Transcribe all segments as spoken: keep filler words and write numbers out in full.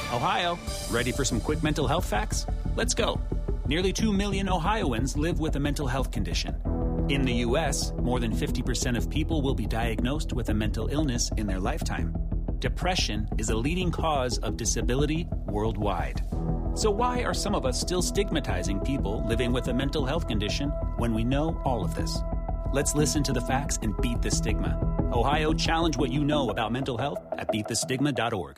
Ohio, ready for some quick mental health facts? Let's go. Nearly two million Ohioans live with a mental health condition. In the U S, more than fifty percent of people will be diagnosed with a mental illness in their lifetime. Depression is a leading cause of disability worldwide. So why are some of us still stigmatizing people living with a mental health condition when we know all of this? Let's listen to the facts and beat the stigma. Ohio, challenge what you know about mental health at beat the stigma dot org.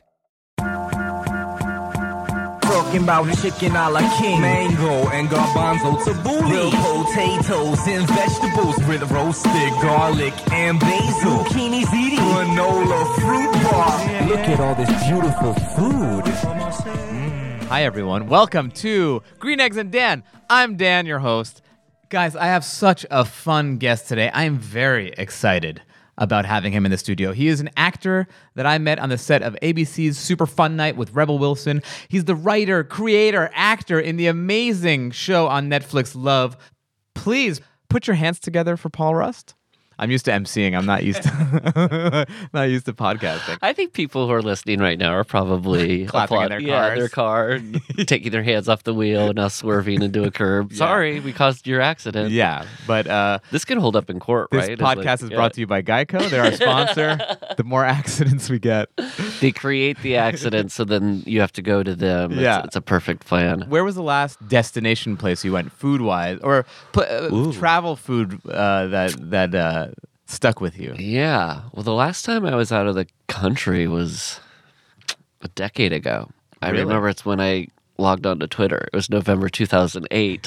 Talking about chicken a la king, mango and garbanzo tabbouleh, grilled potatoes and vegetables with roasted garlic and basil, zucchini ziti, granola fruit bar. Look at all this beautiful food. Mm. Hi everyone, welcome to Green Eggs and Dan. I'm Dan, your host. Guys, I have such a fun guest today. I am very excited about having him in the studio. He is an actor that I met on the set of A B C's Super Fun Night with Rebel Wilson. He's the writer, creator, actor in the amazing show on Netflix, Love. Please put your hands together for Paul Rust. I'm used to emceeing. I'm not used to not used to podcasting. I think people who are listening right now are probably clapping applaud- in their yeah, cars. their car, taking their hands off the wheel, now swerving into a curb. Yeah. Sorry, we caused your accident. Yeah, but uh, this can hold up in court, this right? podcast like, is yeah. brought to you by Geico. They're our sponsor. The more accidents we get, They create the accident, so then you have to go to them. It's, Yeah. it's a perfect plan. where was the last destination place you went food-wise, or pl- uh, travel food uh, that that uh, stuck with you? Yeah. Well, the last time I was out of the country was a decade ago. I Really? remember it's when I logged onto Twitter. It was November two thousand eight.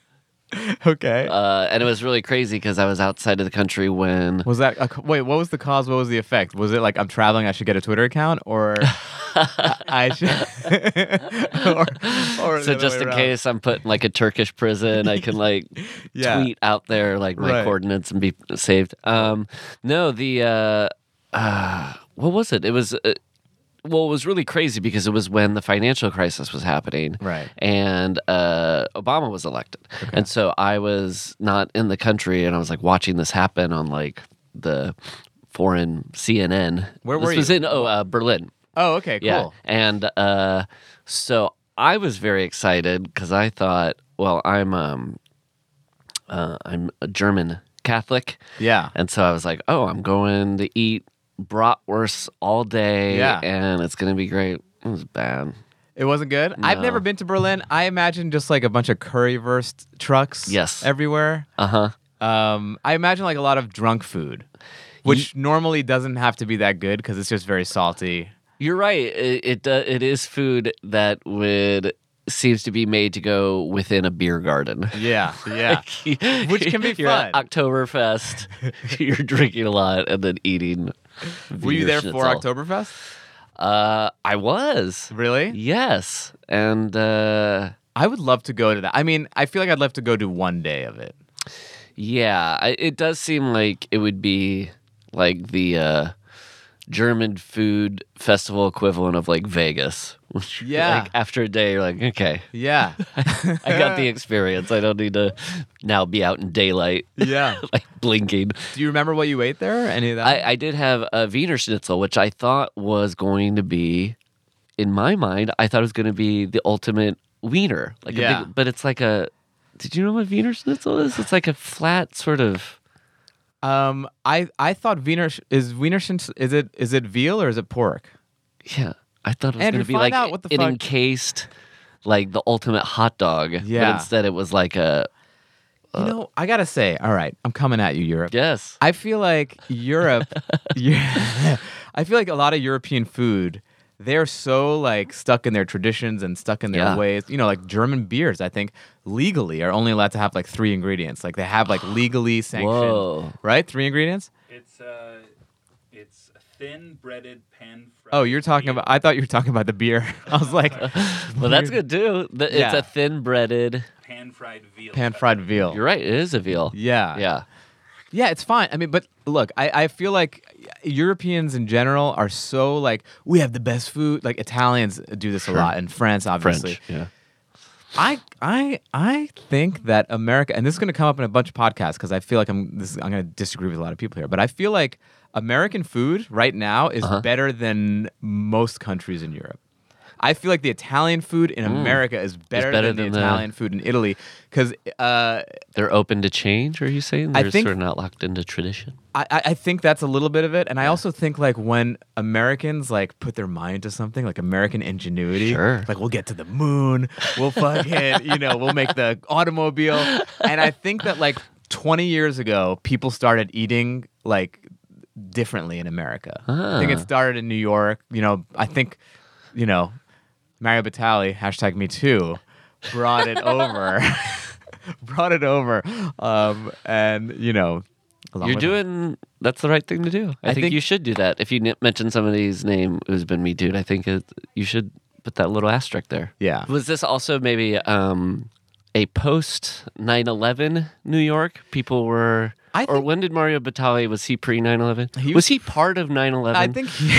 Okay. Uh, and it was really crazy because I was outside of the country when... Was that a, co- wait? What was the cause? What was the effect? Was it like I'm traveling, I should get a Twitter account, or I, I should? or, or So the other just way in around? case I'm put in like a Turkish prison, I can like Yeah. tweet out there like my Right. coordinates and be saved. Um, no, the uh, uh, what was it? It was uh, well, it was really crazy because it was when the financial crisis was happening, Right. And uh, Obama was elected, and so I was not in the country, and I was like watching this happen on like the foreign C N N. Where this were was you? in oh uh, Berlin. Oh, okay, cool. Yeah, and uh, so I was very excited because I thought, well, I'm um, uh, I'm a German Catholic, Yeah. and so I was like, oh, I'm going to eat bratwurst all day, Yeah. and it's gonna be great. It was bad. It wasn't good. I've No. never been to Berlin. I imagine just like a bunch of currywurst trucks. Yes. Everywhere. Uh huh. Um, I imagine like a lot of drunk food, which normally doesn't have to be that good because it's just very salty. You're right. It it, uh, it is food that would seems to be made to go within a beer garden. Yeah, yeah. Which can be You're fun. at Oktoberfest. You're drinking a lot and then eating. Were you there Wiener for Schnitzel. Oktoberfest? Uh, I was. Really? Yes, and uh, I would love to go to that. I mean, I feel like I'd love to go to one day of it. yeah, I, it does seem like it would be like the uh, German food festival equivalent of like Vegas. Which, Yeah. like, after a day, you're like, okay, Yeah. I got the experience. I don't need to now be out in daylight, Yeah. like blinking. Do you remember what you ate there? Any of that? I, I did have a Wiener Schnitzel, which I thought was going to be, in my mind, I thought it was going to be the ultimate wiener. Like a Yeah. big, but it's like a. Did you know what Wiener Schnitzel is? It's like a flat sort of. um, I I thought Wiener sch- is Wiener Schnitzel, is it is it veal or is it pork? Yeah, I thought it was Andrew, going to be find like out what the an fuck- encased, like the ultimate hot dog. Yeah. But instead, it was like a. You know, I gotta say, all right, I'm coming at you, Europe. Yes. I feel like Europe, yeah, I feel like a lot of European food, they're so like stuck in their traditions and stuck in their Yeah. ways. You know, like German beers, I think legally are only allowed to have like three ingredients. Like they have like legally sanctioned, Whoa. right? Three ingredients. It's uh, it's thin breaded pan fried. Oh, you're talking about. I thought you were talking about the beer. I was like, Well, that's good too. The- It's Yeah. a thin breaded. pan fried veal. pan fried veal. You're right. It is a veal. Yeah. Yeah. Yeah, it's fine. I mean, but look, I, I feel like Europeans in general are so like, we have the best food. Like Italians do this a lot, and France, obviously. French. Yeah. I I I think that America, and this is going to come up in a bunch of podcasts because I feel like I'm this I'm going to disagree with a lot of people here, but I feel like American food right now is Uh-huh. better than most countries in Europe. I feel like the Italian food in America is better, better than, than the the- Italian food in Italy because uh, They're open to change, are you saying? I They're think- sort of not locked into tradition? I, I I think that's a little bit of it, and I also think like when Americans like put their mind to something, like American ingenuity, Sure. like we'll get to the moon, we'll fucking, you know, we'll make the automobile, and I think that like twenty years ago, people started eating like differently in America. I think it Ah. started in New York. You know, I think, you know, Mario Batali, hashtag Me Too, brought it over, brought it over, um, and you know. along You're with- doing that's the right thing to do. I, I think, think- you should do that. If you n- mention somebody's name who's been Me Too'd, I think it, you should put that little asterisk there. Yeah. Was this also maybe um, a post nine eleven New York? People were. I or think- when did Mario Batali, was he pre nine eleven? He Was was- he part of nine eleven? I think he,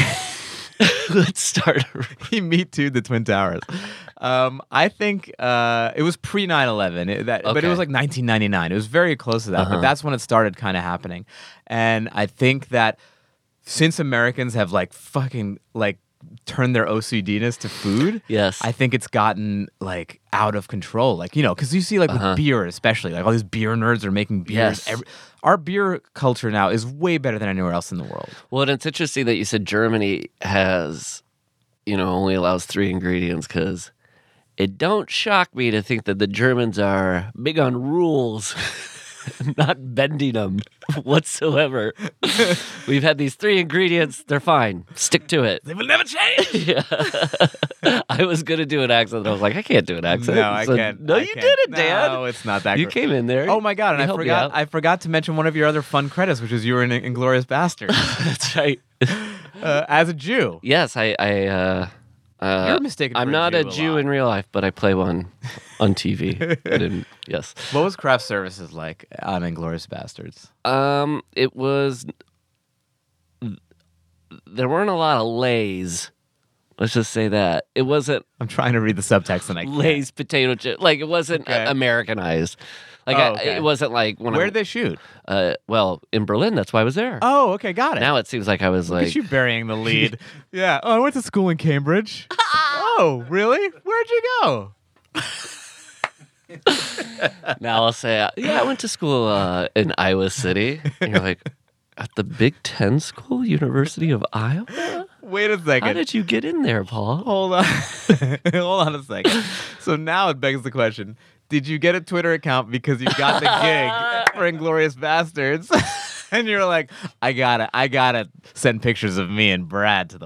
Let's start. he Me Too'd the Twin Towers. Um, I think uh, it was pre nine eleven, it, that, but it Okay. was like nineteen ninety-nine. It was very close to that, Uh-huh. but that's when it started kind of happening. And I think that since Americans have like fucking like turned their O C D-ness to food, Yes. I think it's gotten like out of control. Like, you know, because you see like Uh-huh. with beer, especially, like all these beer nerds are making beers. Yes. Every, our beer culture now is way better than anywhere else in the world. Well, and it's interesting that you said Germany has, you know, only allows three ingredients because it don't shock me to think that the Germans are big on rules, not bending them whatsoever. We've had these three ingredients; they're fine. Stick to it. They will never change. Yeah. I was gonna do an accent. I was like, I can't do an accent. No, I So, can't. No, I you can't. did it, Dan. No, it's not that. You great. came in there. Oh my god! You And I helped me forgot. out. I forgot to mention one of your other fun credits, which is you were in Inglorious Bastards That's right. uh, as a Jew. Yes, I. I uh, uh, You're mistaken I'm for a not Jew a a Jew lot. in real life, but I play one on T V. I didn't, yes. What was craft services like on Inglorious Bastards? Um, it was. There weren't a lot of Lay's. Let's just say that it wasn't I'm trying to read the subtext and I can't. Lay's potato chip. Like it wasn't Okay. uh, Americanized. Like Oh, I, okay. it wasn't like when Where I, did they shoot? Uh, well, in Berlin. That's why I was there. Oh, okay, got it. Now it seems like I was Look at like. you burying the lead. Yeah. Oh, I went to school in Cambridge. Oh, really? Where'd you go? Now I'll say, uh, yeah, I went to school uh, in Iowa City. And you're like, at the Big Ten School, University of Iowa? Wait a second. How did you get in there, Paul? Hold on. Hold on a second. So now it begs the question: did you get a Twitter account because you got the gig for Inglorious Bastards? And you're like, I gotta, I gotta send pictures of me and Brad to the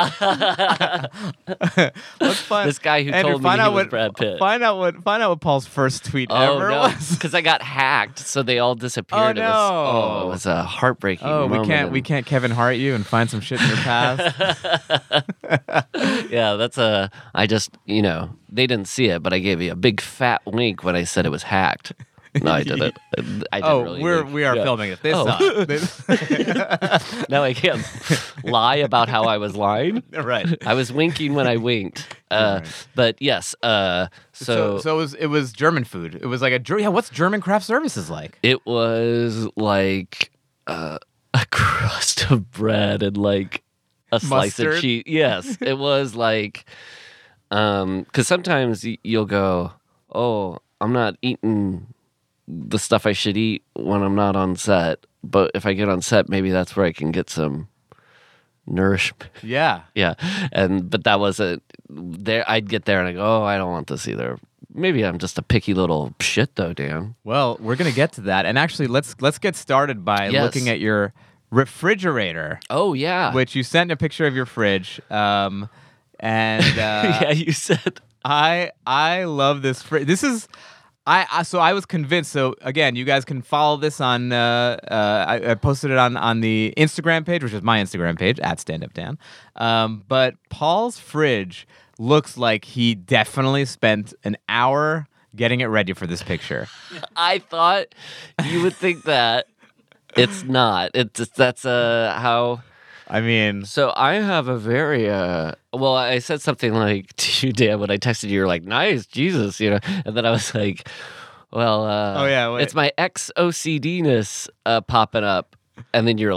world. Let's find This guy who Andrew, told me find he out was what, Brad Pitt. Find out what, find out what Paul's first tweet Oh ever no, was. because I got hacked, so they all disappeared. Oh, It was, oh, no. it was a heartbreaking. Oh, we moment. can't, we can't Kevin Hart you and find some shit in your past. Yeah, that's a. I just, you know, they didn't see it, but I gave you a big fat wink when I said it was hacked. No, I didn't. I didn't Oh, really we're wink. we are Yeah. filming it. This Oh. sucks. This- Now I can't lie about how I was lying. right. I was winking when I winked. Uh, Right. But yes, uh, So, so, so it was it was German food. It was like a Ger- yeah. What's German craft services like? it was like uh, a crust of bread and like a slice Mustard? of cheese. Yes, it was like um, because sometimes y- you'll go, oh, I'm not eating the stuff I should eat when I'm not on set, but if I get on set, maybe that's where I can get some nourishment. Yeah. Yeah, and but that wasn't there. I'd get there and I go, oh, I don't want this either. Maybe I'm just a picky little shit, though, Dan. Well, we're gonna get to that, and actually, let's let's get started by Yes. looking at your refrigerator, Oh yeah, which you sent a picture of your fridge. Um, and uh, yeah, you said. I I love this fridge. This is. I, I so I was convinced. So again, you guys can follow this on. Uh, uh, I, I posted it on on the Instagram page, which is my Instagram page at Stand Up Dan. Um, but Paul's fridge looks like he definitely spent an hour getting it ready for this picture. I thought you would think that. It's not. It's that's uh how. I mean, So I have a very uh. Well, I said something like to you, Dan, when I texted you. You're like, "Nice, Jesus," you know, and then I was like, "Well, uh, Oh, yeah, wait. it's my ex O C D ness uh, popping up," and then you're like,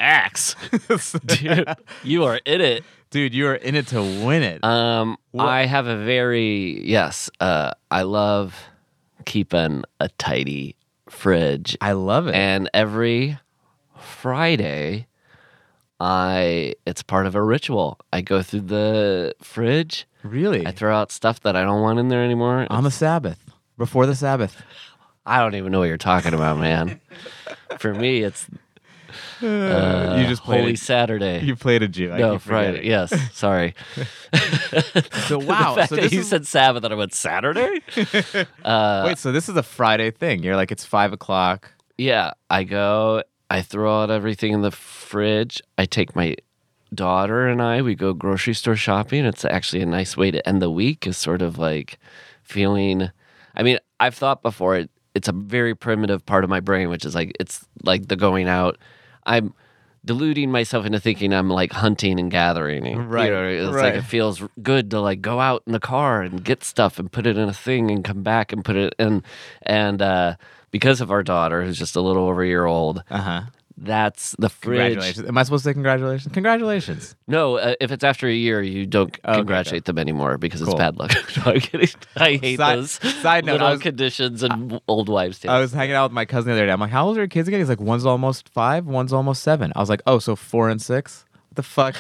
axe. Dude, you are in it. Dude, you are in it to win it. Um, What- I have a very, yes, uh, I love keeping a tidy fridge. I love it. And every Friday, I it's part of a ritual. I go through the fridge. Really? I throw out stuff that I don't want in there anymore. On the Sabbath. Before the Sabbath. I don't even know what you're talking about, man. For me, it's uh, you just played Holy it. Saturday. You played a Jew. I no, keep Friday. forgetting. Yes, sorry. So wow. the fact so that this you is, said Sabbath and I went Saturday. uh, wait, so this is a Friday thing. You're like, it's five o'clock. Yeah, I go. I throw out everything in the fridge. I take my daughter and I. We go grocery store shopping. It's actually a nice way to end the week. Is sort of like feeling. I mean, I've thought before. It, it's a very primitive part of my brain, which is like it's like the going out. I'm deluding myself into thinking I'm like hunting and gathering. Right, You know, it's right. like it feels good to like go out in the car and get stuff and put it in a thing and come back and put it in. And uh, because of our daughter, who's just a little over a year old, Uh huh. that's the fridge. Congratulations. Am I supposed to say congratulations? Congratulations. No, uh, if it's after a year, you don't Okay, congratulate them anymore because it's Cool. bad luck. No, I'm kidding. I hate Side- those side note, little I was- conditions and old wives' tales. I was hanging out with my cousin the other day. I'm like, how old are your kids again? He's like, one's almost five, one's almost seven. I was like, oh, so four and six? What the fuck?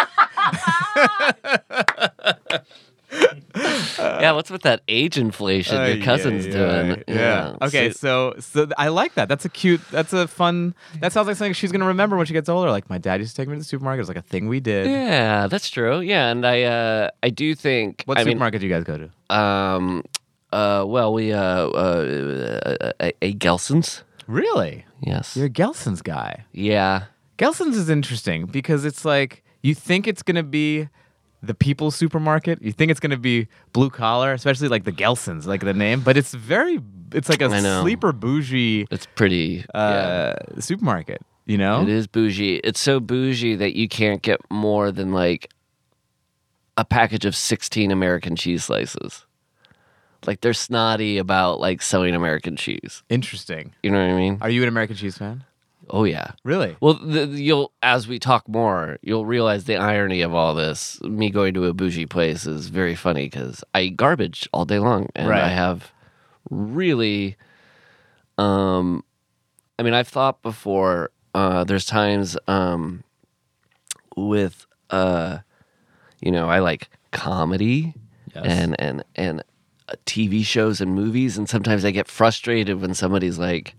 yeah, what's with that age inflation Uh, your cousin's yeah, doing? Yeah. yeah. Okay, so so th- I like that. That's a cute. That's a fun. That sounds like something she's gonna remember when she gets older. Like my dad used to take me to the supermarket. It was like a thing we did. Yeah, that's true. Yeah, and I uh, I do think What I supermarket do you guys go to? mean um uh well we uh, uh a, a Gelson's. Really? Yes. You're a Gelson's guy. Yeah. Gelson's is interesting because it's like you think it's gonna be the people's supermarket. You think it's gonna be blue collar, especially like the Gelson's, like the name. But it's very. It's like a I know. sleeper bougie It's pretty yeah. uh, supermarket. You know? It is bougie. It's so bougie that you can't get more than like a package of sixteen American cheese slices. Like they're snotty about like selling American cheese. Interesting. You know what I mean? Are you an American cheese fan? Oh yeah. Really? Well, the, you'll as we talk more, you'll realize the irony of all this. Me going to a bougie place is very funny because I eat garbage all day long, and Right. I have really, um, I mean, I've thought before. Uh, there's times um, with, uh, you know, I like comedy Yes. and and and uh, T V shows and movies, and sometimes I get frustrated when somebody's like,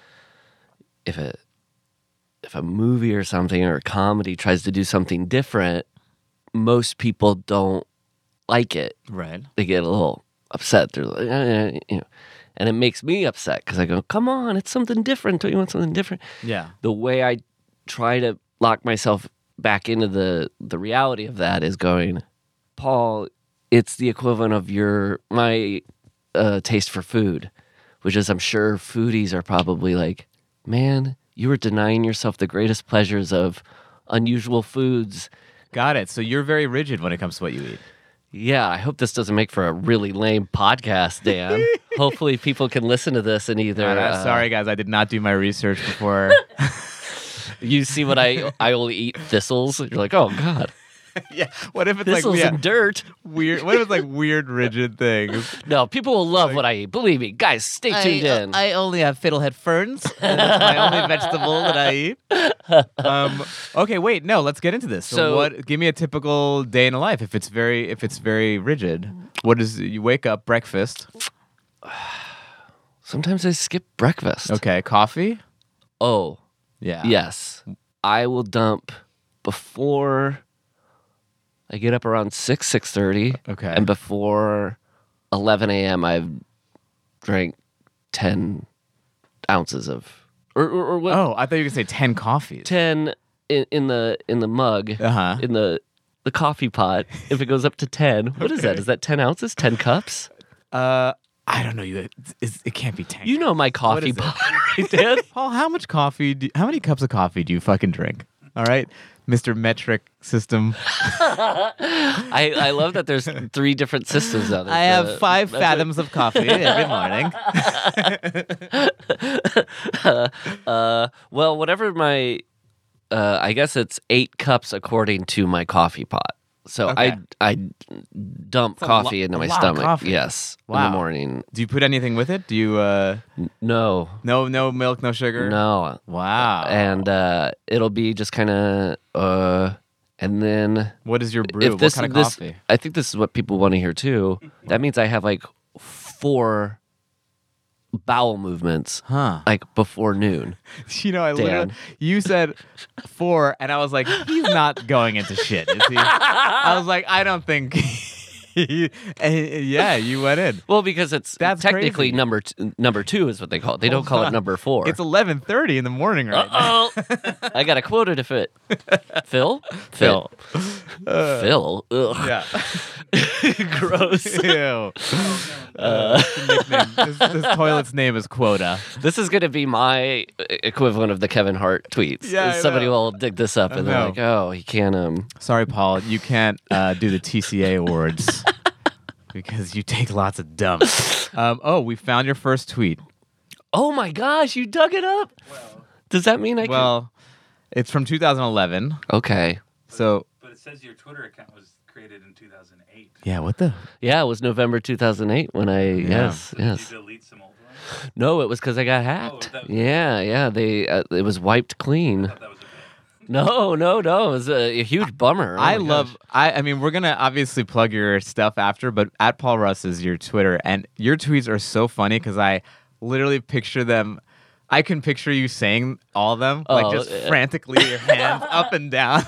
if a if a movie or something or a comedy tries to do something different, most people don't like it. Right. They get a little upset. They're like, eh, you know, and it makes me upset because I go, "Come on, it's something different. Don't you want something different?" Yeah. The way I try to lock myself back into the the reality of that is going, Paul, it's the equivalent of your my uh, taste for food, which is I'm sure foodies are probably like, man, you were denying yourself the greatest pleasures of unusual foods. Got it. So you're very rigid when it comes to what you eat. Yeah, I hope this doesn't make for a really lame podcast, Dan. Hopefully people can listen to this and either Uh, uh, sorry, guys. I did not do my research before. you see what I I only eat thistles. You're like, oh God, yeah. What if it's thistles like yeah, and dirt. weird? What if it's like weird, rigid things? No, people will love what I eat. Believe me, guys. Stay tuned in. I only have fiddlehead ferns. And that's my only vegetable that I eat. Um, okay, wait. No, let's get into this. So, So- what? Give me a typical day in a life. If it's very, if it's very rigid, what is? You wake up, breakfast. Sometimes I skip breakfast. Okay, coffee. Oh, Yeah. yes. I will dump before I get up around six, six thirty. Okay. And before eleven a.m., I've drank ten ounces of, or, or, or what? Oh, I thought you were gonna say ten coffees. ten in, in the in the mug, Uh-huh. in the the coffee pot. If it goes up to ten, what is that? Okay. Is that ten ounces? Ten cups? Uh, I don't know. You, it, it can't be ten. You know my coffee is it? pot, right, Dan? Paul, how much coffee? Do, how many cups of coffee do you fucking drink? All right, Mister Metric System. I, I love that there's three different systems now. There's I have the- five that's fathoms of coffee every morning. what- uh, well, whatever my uh, I guess it's eight cups according to my coffee pot. So Okay. I I dump a coffee lo- into a my lot of stomach. coffee. Yes, in Wow. the morning. Do you put anything with it? Do you? uh No, No, no milk, no sugar. no, Wow. and uh, it'll be just kind of uh, and then what is your brew? if this what kind of this coffee? I think this is what people want to hear too. That means I have like four bowel movements Huh? like before noon. You know, I literally, Dan. you said four, and I was like, he's not going into shit, is he? I was like, I don't think. he, and yeah, you went in. Well, because it's That's technically crazy. number t- number two is what they call it. They don't Hold call on. it number four. It's eleven thirty in the morning right now. Oh, I got a quota to fit. Phil? Phil. Phil? Ugh. Yeah. Gross. Ew. Uh, nickname. This, this toilet's name is Quota. This is going to be my equivalent of the Kevin Hart tweets. Yeah, I Somebody know. will dig this up I and they're know. like, oh, he can't. Um. Sorry, Paul, you can't uh, do the T C A awards because you take lots of dumps. Um, oh, we found your first tweet. Oh my gosh, you dug it up. Does that mean I Well, it's from two thousand eleven. can? Okay. So, But it says your Twitter account was created in two thousand eight. yeah, what the? Yeah, it was November two thousand eight when I. Yes, yes. Did you delete some old ones? No, it was because I got hacked. that- yeah, yeah. They uh, it was wiped clean. That was a bit. No, no, no. It was a, a huge bummer. Oh I my love. gosh. I. I mean, we're gonna obviously plug your stuff after, but at Paul Russ is your Twitter, and your tweets are so funny because I literally picture them. I can picture you saying all of them, like Oh, just yeah. frantically, your hands up and down.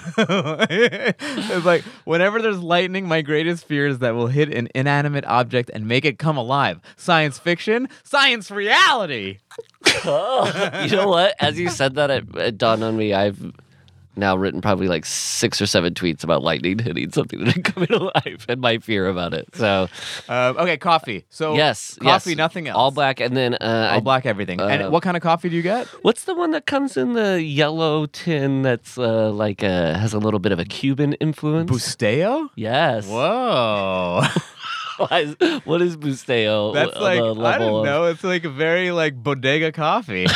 It's like whenever there's lightning, my greatest fear is that we'll hit an inanimate object and make it come alive. Science fiction, science reality. You know what? As you said that, it, it dawned on me. I've now written probably like six or seven tweets about lightning hitting something and coming alive and my fear about it. So Um, okay, coffee. So yes, coffee, yes. nothing else. All black, and then uh, all I- black, everything. uh, and what kind of coffee do you get? What's the one that comes in the yellow tin that's uh, like uh, has a little bit of a Cuban influence? Busteo? Yes. Whoa. Why is- what is Busteo? That's on like the I level don't of- know. It's like a very like bodega coffee.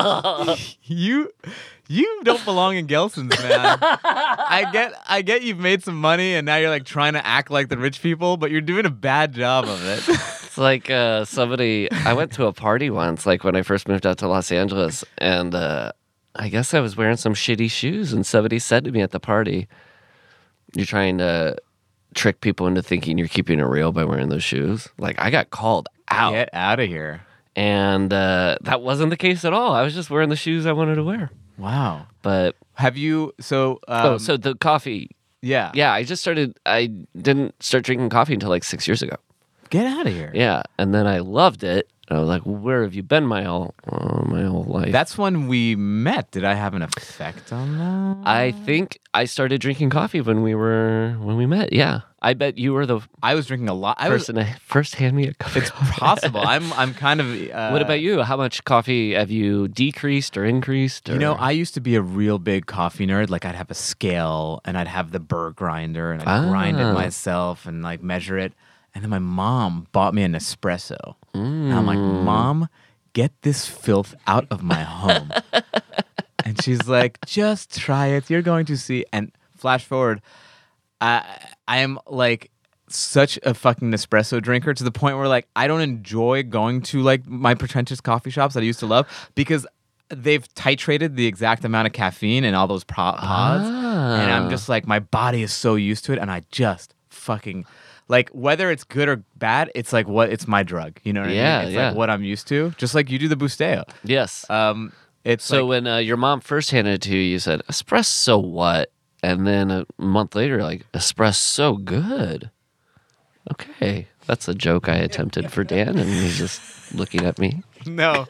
you you don't belong in Gelson's, man. I get I get you've made some money and now you're like trying to act like the rich people, but you're doing a bad job of it. It's like uh, somebody. I went to a party once, like when I first moved out to Los Angeles, and uh, I guess I was wearing some shitty shoes, and somebody said to me at the party, "You're trying to trick people into thinking you're keeping it real by wearing those shoes." Like I got called out, Get out of here. and uh, that wasn't the case at all. I was just wearing the shoes I wanted to wear. Wow. But Have you so um, oh, so the coffee. yeah. Yeah, I just started. I didn't start drinking coffee until like six years ago. Get out of here. Yeah, and then I loved it. I was like, "Where have you been my whole uh, my whole life?" That's when we met. Did I have an effect on that? I think I started drinking coffee when we were when we met. Yeah, I bet you were the I was drinking a lot. I was person to first hand me a cup. it's possible. I'm I'm kind of uh, What about you? How much coffee have you decreased or increased? Or... You know, I used to be a real big coffee nerd. Like I'd have a scale and I'd have the burr grinder and I'd grind it Ah. myself and like measure it. And then my mom bought me an espresso. And I'm like, Mm. Mom, get this filth out of my home. And she's like, just try it. You're going to see. And flash forward, I I am like such a fucking espresso drinker to the point where like I don't enjoy going to like my pretentious coffee shops that I used to love because they've titrated the exact amount of caffeine in all those pro- pods. And I'm just like, my body is so used to it. And I just fucking like whether it's good or bad, it's like what it's my drug. You know what Yeah, I mean? It's yeah. like what I'm used to. Just like you do the Busteo. Yes. Um it's so like, when uh, your mom first handed it to you, you said espresso what? And then a month later, like espresso good. Okay, that's a joke I attempted for Dan, and he's just looking at me. no.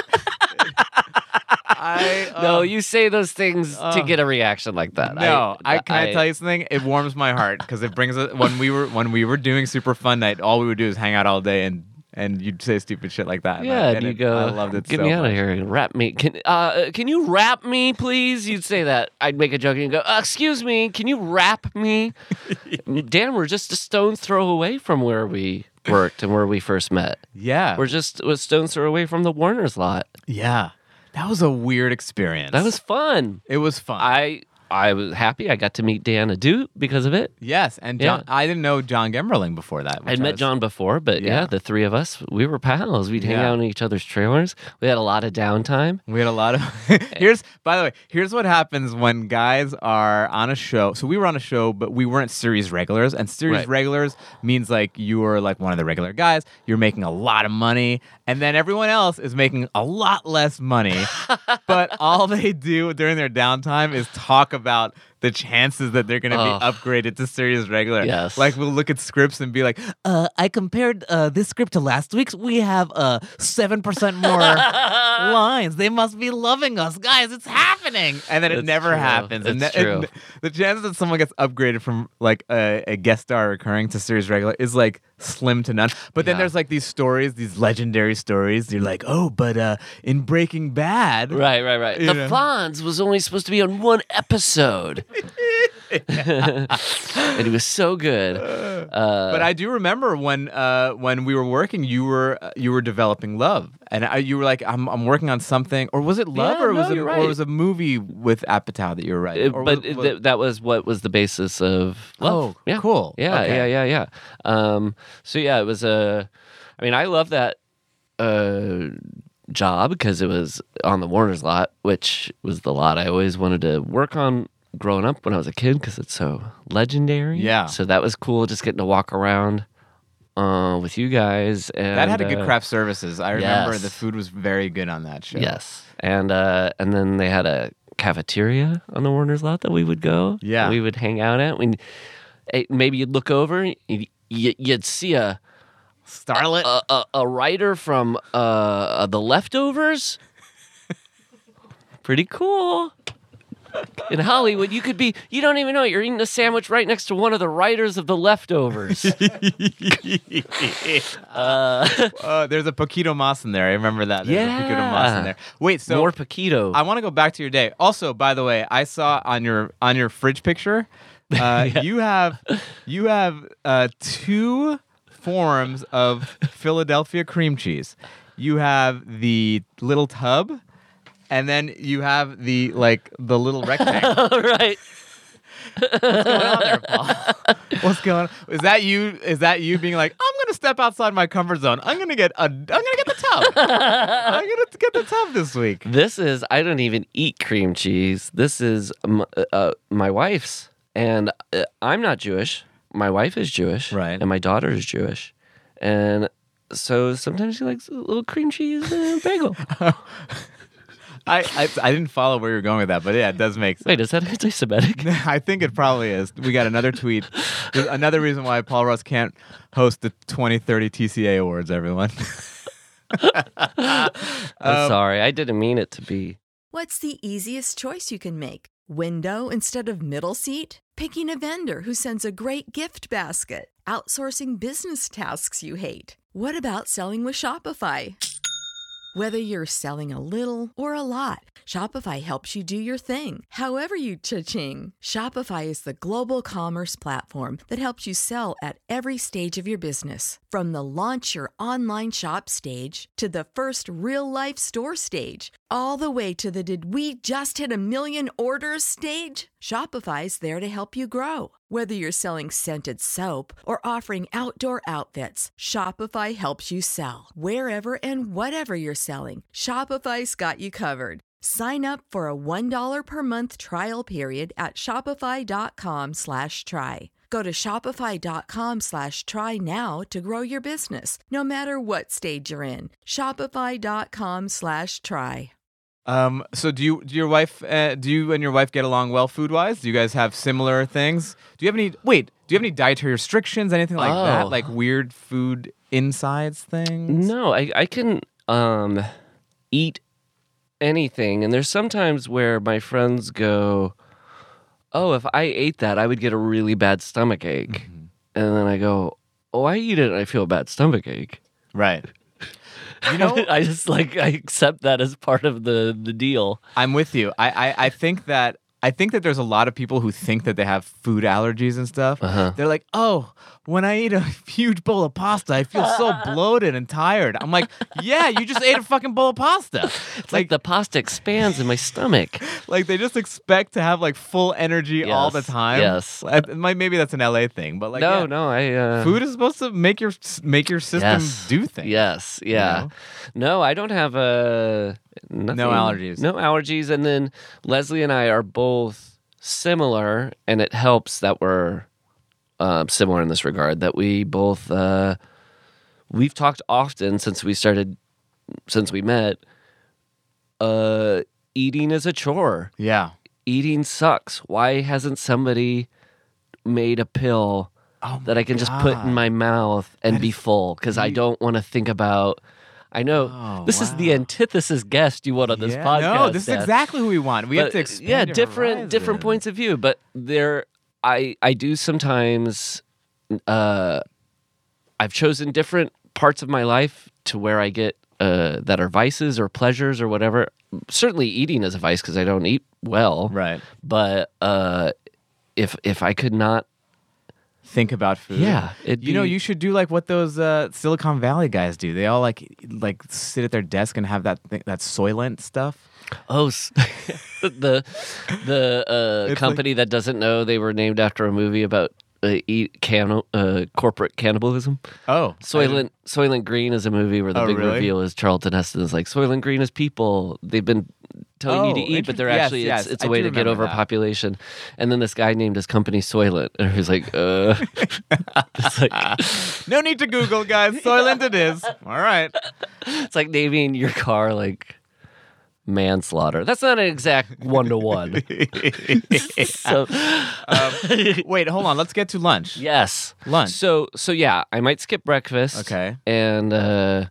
I No, um, you say those things to uh, get a reaction like that. No, I, can I, tell you something? It warms my heart because it brings it when we were when we were doing Super Fun Night. All we would do is hang out all day and and you'd say stupid shit like that. and Yeah, I, and you it- go, I loved it. get so me out much. of here and rap me. Can uh, can you rap me, please? You'd say that. I'd make a joke and you'd go, uh, excuse me, can you rap me? Dan, we're just a stone's throw away from where we worked and where we first met. Yeah, We're just a stone's throw away from the Warner's lot. yeah. That was a weird experience. That was fun. It was fun. I I was happy. I got to meet Dan Adu because of it. yes, and John, Yeah. I didn't know John Gemmerling before that. which I'd I met was- John before, but yeah. Yeah. the three of us, we were pals. We'd hang Yeah. out in each other's trailers. We had a lot of downtime. We had a lot of. here's, by the way, here's what happens when guys are on a show. So we were on a show, but we weren't series regulars. And series Right. regulars means like you were like one of the regular guys. You're making a lot of money, and then everyone else is making a lot less money. But all they do during their downtime is talk about the chances that they're going to Oh. be upgraded to series regular. Yes. Like we'll look at scripts and be like, uh, I compared uh, this script to last week's. We have uh, seven percent more lines. They must be loving us. Guys, it's happening. And then it That's never true. happens. and, That's ne- and true. the chances that someone gets upgraded from like a, a guest star recurring to series regular is like slim to none. But then Yeah. there's like these stories, these legendary stories. You're like, oh, but uh, in Breaking Bad. Right, right, right. You The know. Fonz was only supposed to be on one episode. And he was so good. Uh, But I do remember when uh, when we were working, you were uh, you were developing Love, and I, you were like, I'm I'm working on something, or was it Love, Yeah, or was no, it you're or right. was it a movie with Apatow that you were writing? it- Or but was- it- was- th- that was what was the basis of Love. Oh, yeah. cool. Yeah, Okay. yeah, yeah, yeah. Um, so yeah, it was a. I mean, I love that uh, job because it was on the Warner's lot, which was the lot I always wanted to work on growing up when I was a kid because it's so legendary. Yeah. So that was cool, just getting to walk around uh, with you guys. And that had a good uh, craft services. I remember yes. the food was very good on that show. Yes, and uh, and then they had a cafeteria on the Warner's lot that we would go. Yeah. we would hang out at. We eh, maybe you'd look over, you'd, you'd see a Starlet. a, a, a writer from uh, The Leftovers. Pretty cool. In Hollywood, you could be, you don't even know it. You're eating a sandwich right next to one of the writers of The Leftovers. Uh, there's a Paquito Mas in there. I remember that. There's a Paquito Mas in Yeah. there. Wait, so More Paquito. I want to go back to your day. Also, by the way, I saw on your on your fridge picture, uh, you have you have uh, two forms of Philadelphia cream cheese. You have the little tub, and then you have the like the little rectangle. right. What's going on there, Paul? What's going on? Is that you? Is that you being like, I'm gonna step outside my comfort zone. I'm gonna get a. I'm gonna get the tub. I'm gonna get the tub this week. This is, I don't even eat cream cheese. This is m- uh, uh, my wife's. And uh, I'm not Jewish. My wife is Jewish. Right. And my daughter is Jewish. And so sometimes she likes a little cream cheese and bagel. I, I I didn't follow where you're going with that, but yeah, it does make sense. Wait, is that anti-Semitic? I think it probably is. We got another tweet. There's another reason why Paul Russ can't host the twenty thirty T C A Awards, everyone. I'm sorry. I didn't mean it to be. What's the easiest choice you can make? Window instead of middle seat? Picking a vendor who sends a great gift basket? Outsourcing business tasks you hate? What about selling with Shopify? Whether you're selling a little or a lot, Shopify helps you do your thing, however you cha-ching. Shopify is the global commerce platform that helps you sell at every stage of your business. From the launch your online shop stage to the first real-life store stage, all the way to the did we just hit a million orders stage. Shopify's there to help you grow. Whether you're selling scented soap or offering outdoor outfits, Shopify helps you sell. Wherever and whatever you're selling, Shopify's got you covered. Sign up for a one dollar per month trial period at shopify.com slash try. Go to shopify.com slash try now to grow your business, no matter what stage you're in. Shopify.com slash try. Um. So do you? Do your wife? Uh, do you and your wife get along well food wise? Do you guys have similar things? Do you have any? Wait. Do you have any dietary restrictions? Anything like Oh. that? Like weird food insides things? No, I, I can um, eat anything. And there's sometimes where my friends go, oh, if I ate that, I would get a really bad stomach ache. And then I go, oh, I eat it and I feel a bad stomach ache. Right. You know, I just like, I accept that as part of the, the deal. I'm with you. I, I, I think that I think that there's a lot of people who think that they have food allergies and stuff. Uh-huh. They're like, oh, when I eat a huge bowl of pasta, I feel so bloated and tired. I'm like, yeah, you just ate a fucking bowl of pasta. It's like, like the pasta expands in my stomach. Like they just expect to have like full energy Yes, all the time. yes. Uh, it might- maybe that's an L A thing, but like no, yeah. no, I uh, Food is supposed to make your make your system yes, do things. Yes, yeah. know? No, I don't have uh, nothing, No allergies. No allergies, and then Leslie and I are both similar, and it helps that we're uh, similar in this regard. That we both uh, we've talked often since we started, since we met. Uh, eating is a chore. Yeah. Eating sucks. Why hasn't somebody made a pill Oh that I can just put in my mouth and be full? Because I don't want to think about. I know Oh, this is the wow. antithesis guest you want on this Yeah. podcast. No, this is Dan. exactly who we want. We have But, to expand yeah, your different different horizon. points of view. But there, I I do sometimes. Uh, I've chosen different parts of my life to where I get uh, that are vices or pleasures or whatever. Certainly, eating is a vice because I don't eat well. Right. But uh, if if I could not, Think about food. Yeah, it'd you know, be- you should do like what those uh, Silicon Valley guys do. They all like like sit at their desk and have that th- that Soylent stuff. oh, s- the the uh, It's company that doesn't know they were named after a movie about uh, eat can uh, corporate cannibalism. Oh, Soylent Soylent Green is a movie where the Oh, big really? reveal is Charlton Heston is like Soylent Green is people. They've been telling you to Oh, eat, but they're interest- yes, actually yes, it's it's a I way do to get remember over that. population. And then this guy named his company Soylent, and he's like, uh, it's like no need to Google, guys. Soylent it is. All right. it's like naming your car like manslaughter. That's not an exact one to one. So Wait, hold on. Let's get to lunch. yes, Lunch. So so yeah, I might skip breakfast. Okay. and uh,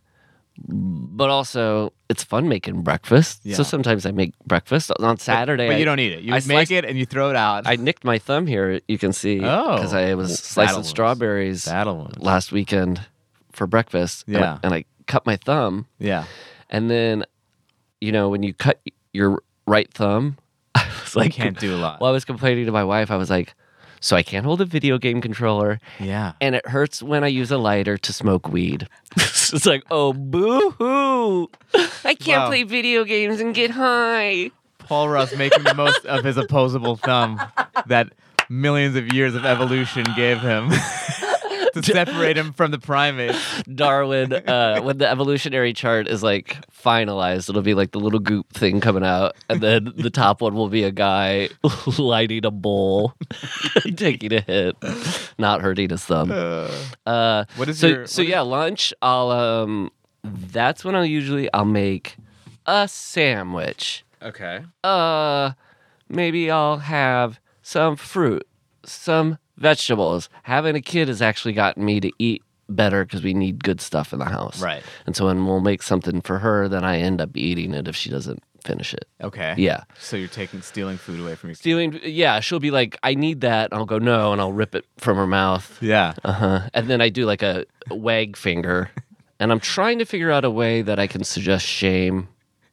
but also it's fun making breakfast. Yeah. So sometimes I make breakfast on Saturday. But I- you don't eat it. You I make sliced- it and you throw it out. I nicked my thumb here. You can see. Oh. because I was That'll slicing work. strawberries That'll work. last weekend for breakfast. and I- Yeah. and I cut my thumb. Yeah. And then, you know, when you cut your right thumb, I was like, can't do a lot. Well, I was complaining to my wife. I was like, so I can't hold a video game controller, Yeah. and it hurts when I use a lighter to smoke weed. It's like, oh, boo hoo. I can't Wow. play video games and get high. Paul Russ making the most of his opposable thumb that millions of years of evolution gave him to separate him from the primates. Darwin, uh, when the evolutionary chart is like finalized, it'll be like the little goop thing coming out, and then the top one will be a guy lighting a bowl, taking a hit, not hurting his thumb. Uh, What is so? your- so what is- yeah, lunch. I'll um, that's when I'll usually I'll make a sandwich. Okay. Uh, maybe I'll have some fruit, some vegetables. Having a kid has actually gotten me to eat better because we need good stuff in the house. Right. And so when we'll make something for her, then I end up eating it if she doesn't finish it. Okay. Yeah. So you're taking stealing food away from your Stealing, yeah, she'll be like, I need that. And I'll go, no. And I'll rip it from her mouth. Yeah. Uh huh. And then I do like a wag finger. And I'm trying to figure out a way that I can suggest shame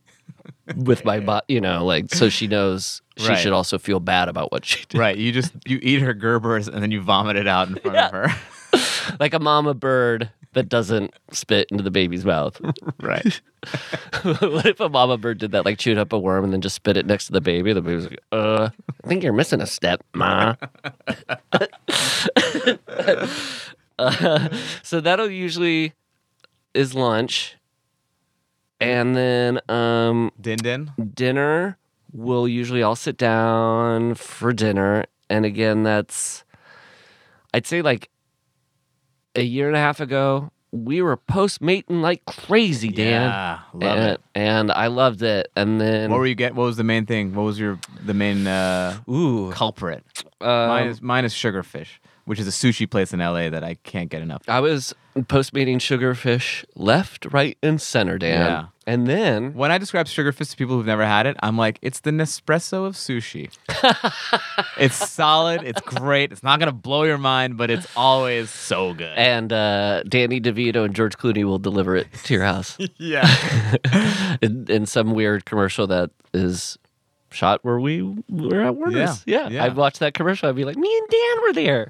with my body, you know, like so she knows she Right. should also feel bad about what she did. Right. You just you eat her Gerbers and then you vomit it out in front of her. Like a mama bird that doesn't spit into the baby's mouth. Right. What if a mama bird did that, like chewed up a worm and then just spit it next to the baby? The baby's like, uh, I think you're missing a step, ma. uh, so that'll usually is lunch. And then um, Din din. dinner, we'll usually all sit down for dinner. And again, that's, I'd say like a year and a half ago, we were post-mating like crazy, Dan. Yeah. Love and, it. and I loved it. And then, What were you get? What was the main thing? What was your the main uh, ooh, culprit? um, mine is mine is Sugarfish, which is a sushi place in L A that I can't get enough. I was post-mating sugarfish left, right, and center, Dan. Yeah. And then, When I describe Sugarfish to people who've never had it, I'm like, it's the Nespresso of sushi. It's solid. It's great. It's not gonna blow your mind, but it's always so good. and uh, Danny DeVito and George Clooney will deliver it to your house yeah. in, in some weird commercial that is shot where we were at Warner's. Yeah, Yeah, yeah. I'd watch that commercial. I'd be like, me and Dan were there.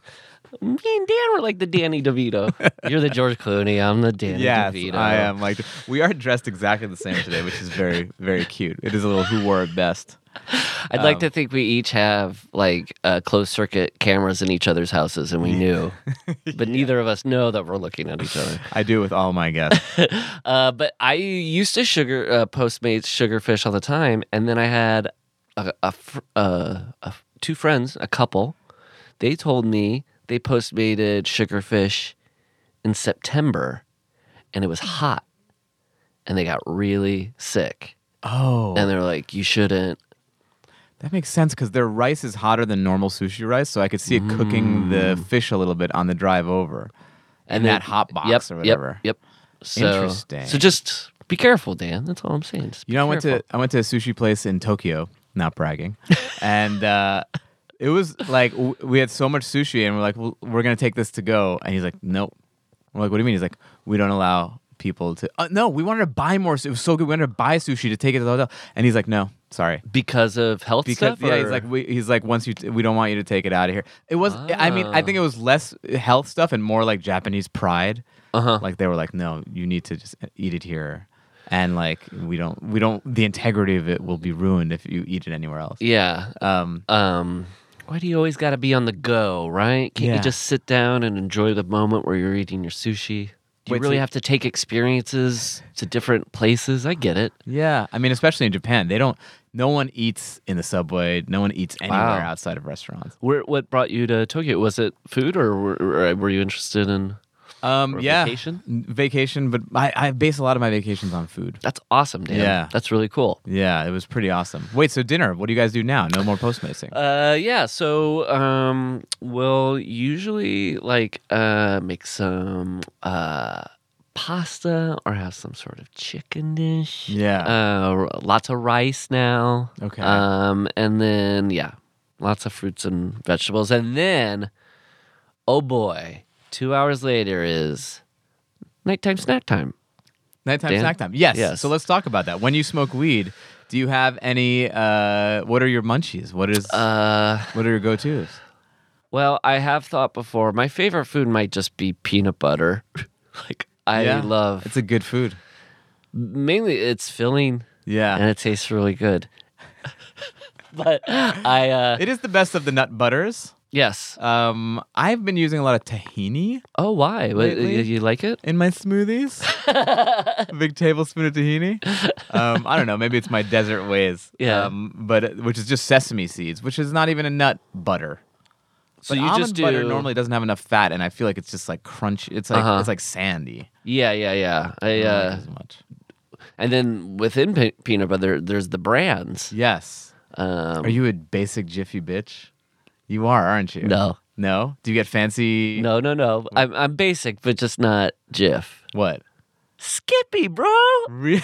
Me and Dan were like the Danny DeVito. You're the George Clooney. I'm the Danny Yes, DeVito. I am. Like we are dressed exactly the same today, which is very, very cute. It is a little who wore it best. I'd like Um, to think we each have like uh, closed circuit cameras in each other's houses, and we knew, but neither of us know that we're looking at each other. I do with all my guests. Uh, but I used to sugar uh, Postmates Sugarfish all the time, and then I had a, a, fr- uh, a two friends, a couple. They told me they Postmated Sugarfish in September, and it was hot, and they got really sick. Oh, And they're like, "You shouldn't." that makes sense because their rice is hotter than normal sushi rice, so I could see it cooking the fish a little bit on the drive over, and then- that hot box yep, or whatever. Yep. Yep. So, Interesting. So just be careful, Dan. That's all I'm saying. Just be You know, I went to careful. I went to a sushi place in Tokyo. Not bragging, and uh, it was like w- we had so much sushi, and we're like, well, we're gonna take this to go, and he's like, nope. We're like, what do you mean? He's like, we don't allow people to. Uh, no, we wanted to buy more. It was so good. We wanted to buy sushi to take it to the hotel, and he's like, no, sorry. because of health Because stuff. yeah, he's or- like we, he's like once you t- we don't want you to take it out of here. It was I mean I think it was less health stuff and more like Japanese pride. Uh-huh. Like they were like, no, you need to just eat it here, and like we don't we don't the integrity of it will be ruined if you eat it anywhere else. yeah. Um, Um, why do you always got to be on the go, right? Can't Yeah. you just sit down and enjoy the moment where you're eating your sushi? Do you Wait, really so- have to take experiences to different places? I get it. yeah, I mean especially in Japan, they don't. No one eats in the subway. No one eats anywhere Wow. outside of restaurants. Where, what brought you to Tokyo? Was it food, or were, or were you interested in? Um, Or yeah, vacation? vacation, but I, I base a lot of my vacations on food. That's awesome, Dan. Yeah. That's really cool. Yeah, it was pretty awesome. Wait, so dinner? What do you guys do now? No more Postmating. Uh, yeah. So, um, we'll usually like uh make some uh pasta or have some sort of chicken dish. Yeah. Uh, lots of rice now. Okay. Um, and then yeah, lots of fruits and vegetables, and then oh boy, two hours later is nighttime snack time. Nighttime Dan? snack time. Yes. Yes. So let's talk about that. When you smoke weed, do you have any? Uh, what are your munchies? What is? Uh, what are your go-tos? well, I have thought before. My favorite food might just be peanut butter. like I Yeah, love. It's a good food. Mainly, it's filling. Yeah. and it tastes really good. but I, uh, It is the best of the nut butters. yes. Um, I've been using a lot of tahini Oh, why? What, lately? you, you like it? in my smoothies. A big tablespoon of tahini. Um, I don't know. Maybe it's my desert ways. Yeah. Um, but which is just sesame seeds, which is not even a nut butter. So But you almond just do butter normally doesn't have enough fat, and I feel like it's just like crunchy. It's like Uh-huh. it's like sandy. Yeah, yeah, yeah. I, I don't like uh, it as much. and then within pe- peanut butter, there's the brands. Yes. Um, Are you a basic Jiffy bitch? You are, aren't you? No. No? Do you get fancy? No, no, no. I'm I'm basic, but just not Jif. What? Skippy, bro. Re-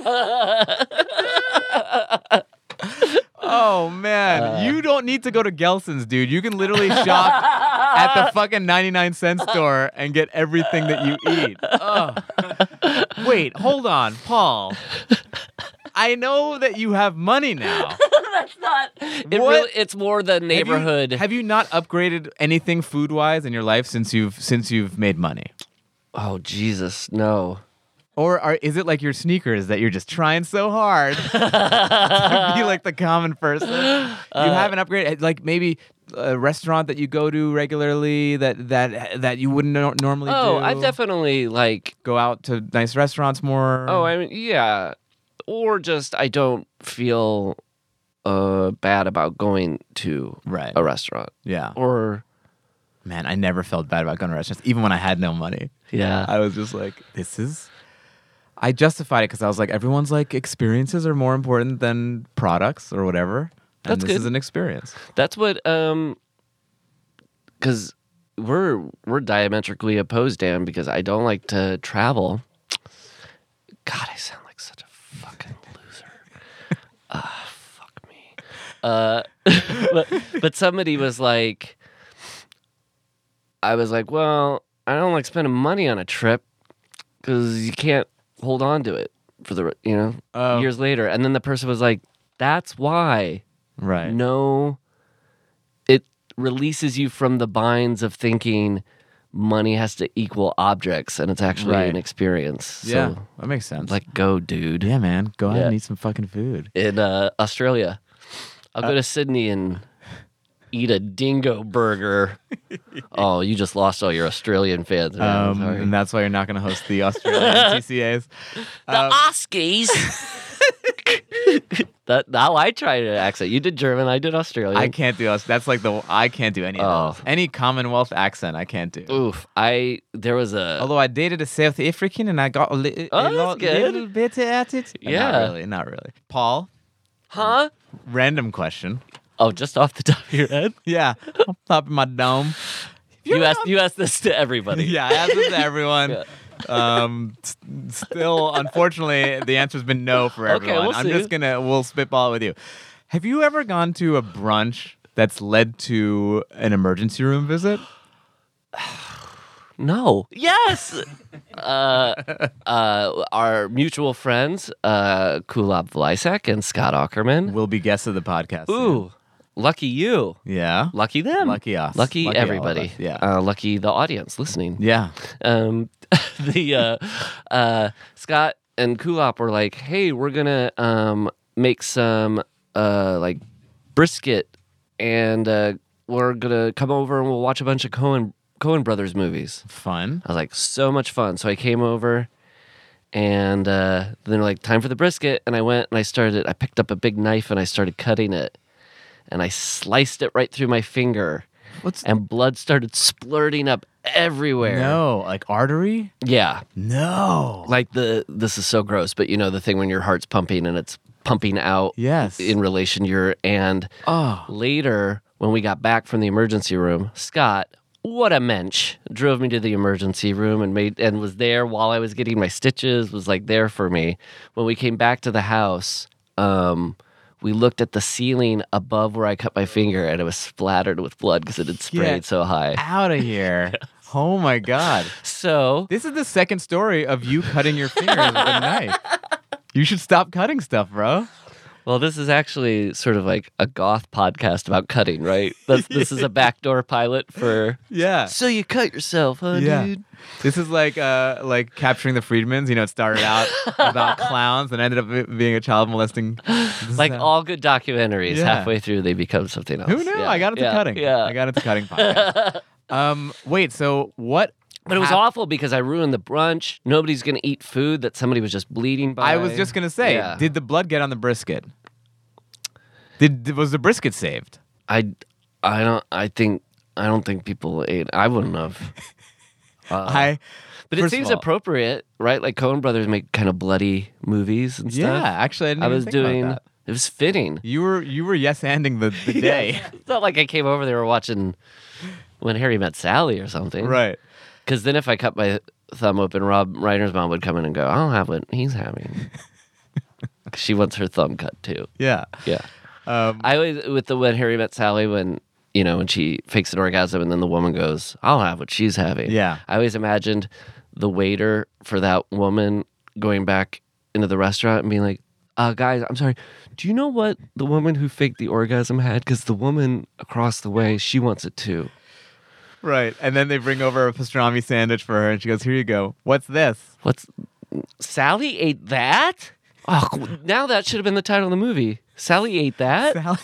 oh man, Uh. you don't need to go to Gelson's, dude. You can literally shop at the fucking ninety-nine cent store and get everything that you eat. Ugh. Wait, hold on, Paul. I know that you have money now. That's not. It What? really, it's more the Have you- neighborhood. Have you, not upgraded anything food-wise in your life since you've since you've made money? oh Jesus, no. Or are, is it like your sneakers that you're just trying so hard to be like the common person? You haven't upgraded, like maybe a restaurant that you go to regularly that that that you wouldn't no- normally do. Oh, I've definitely like. go out to nice restaurants more. Oh, I mean, yeah. Or just I don't feel uh bad about going to Right. a restaurant. yeah. Or Man, I never felt bad about going to restaurants, even when I had no money. yeah. I was just like, this is. I justified it because I was like, everyone's like experiences are more important than products or whatever. And That's this good. is an experience. That's what um cuz we're we're diametrically opposed, Dan, because I don't like to travel. God, I sound like such a fucking loser. Ah, fuck me. Uh but, but somebody was like I was like, "Well, I don't like spending money on a trip cuz you can't hold on to it for the, you know, Oh. years later." And then the person was like, "That's why." Right. No, it releases you from the binds of thinking money has to equal objects, and it's actually Right. an experience. Yeah, So, that makes sense. like, go, dude. yeah, man, go ahead Yeah. and eat some fucking food. In uh, Australia, I'll go to Sydney and eat a dingo burger. Oh, you just lost all your Australian fans. man. I'm Um, sorry. and that's why you're not going to host the Australian T C As. The Oskies. that now I tried an accent. You did German. I did Australian. I can't do us. That's like the I can't do any of Oh. those. Any Commonwealth accent I can't do. Oof. I there was a Although I dated a South African and I got a, li- Oh, a that's lot, good. little bit at it. Yeah. Not really. Not really. Paul, huh? random question. Oh, just off the top of your head. Yeah, off the top of my dome. You asked you asked this to everybody. Yeah, I asked this to everyone. Yeah. Um, s- still, unfortunately, the answer's been no for Okay, everyone. we'll I'm see. just gonna we'll spitball it with you. Have you ever gone to a brunch that's led to an emergency room visit? No. Yes. uh, uh, our mutual friends, uh, Kulab Vlisek and Scott Ackerman. Will be guests of the podcast. soon. Ooh, lucky you. Yeah. Lucky them. Lucky us. Lucky, Lucky all of everybody. us, yeah. Uh, lucky the audience listening. Yeah. Um, the uh, uh, Scott and Kulop were like, "Hey, we're gonna um, make some uh, like brisket, and uh, we're gonna come over and we'll watch a bunch of Coen Coen Brothers movies." Fun. I was like, "So much fun!" So I came over, and uh, then they're like, "Time for the brisket," and I went and I started. I picked up a big knife and I started cutting it, and I sliced it right through my finger. What's And blood started splurting up everywhere. no like artery? Yeah. No. Like the this is so gross, but you know the thing when your heart's pumping and it's pumping out Yes. in relation to your and Oh. later when we got back from the emergency room, Scott, what a mensch, drove me to the emergency room and made and was there while I was getting my stitches, was like there for me. When we came back to the house, um we looked at the ceiling above where I cut my finger, and it was splattered with blood because it had sprayed Get so high. Out of here. Oh my God. So This is the second story of you cutting your fingers with a knife. You should stop cutting stuff, bro. Well, this is actually sort of like a goth podcast about cutting, right? That's, this is a backdoor pilot for. Yeah. So you cut yourself, huh, Yeah. dude? This is like uh like capturing the Friedmans. You know, it started out about clowns and ended up be- being a child molesting. This is Like how- all good documentaries, Yeah. halfway through they become something else. Who knew? Yeah. I got into yeah. cutting. Yeah. I got into cutting podcast. um, wait. So what? But it was hap- awful because I ruined the brunch. Nobody's gonna eat food that somebody was just bleeding by. I was just gonna say, Yeah. did the blood get on the brisket? Did did- was the brisket saved? I, I don't. I think. I don't think people ate. I wouldn't have. Uh, I. But it first of seems all- appropriate, right? Like Coen Brothers make kind of bloody movies and Yeah, stuff. actually, I didn't I even was think about doing. that. It was fitting. You were you were yes handing the, the day. It's not like I came over. They were watching When Harry Met Sally or something, Right. Because then if I cut my thumb open, Rob Reiner's mom would come in and go, "I'll have what he's having." 'Cause she wants her thumb cut too. Yeah. Yeah. Um, I always with the When Harry Met Sally when you know when she fakes an orgasm and then the woman goes, "I'll have what she's having." Yeah. I always imagined the waiter for that woman going back into the restaurant and being like, uh, "Guys, I'm sorry. Do you know what the woman who faked the orgasm had? Because the woman across the way, she wants it too." right. And then they bring over a pastrami sandwich for her, and she goes, "Here you go. What's this?" What's Sally ate that? Oh, now that should have been the title of the movie. Sally ate that. Sally.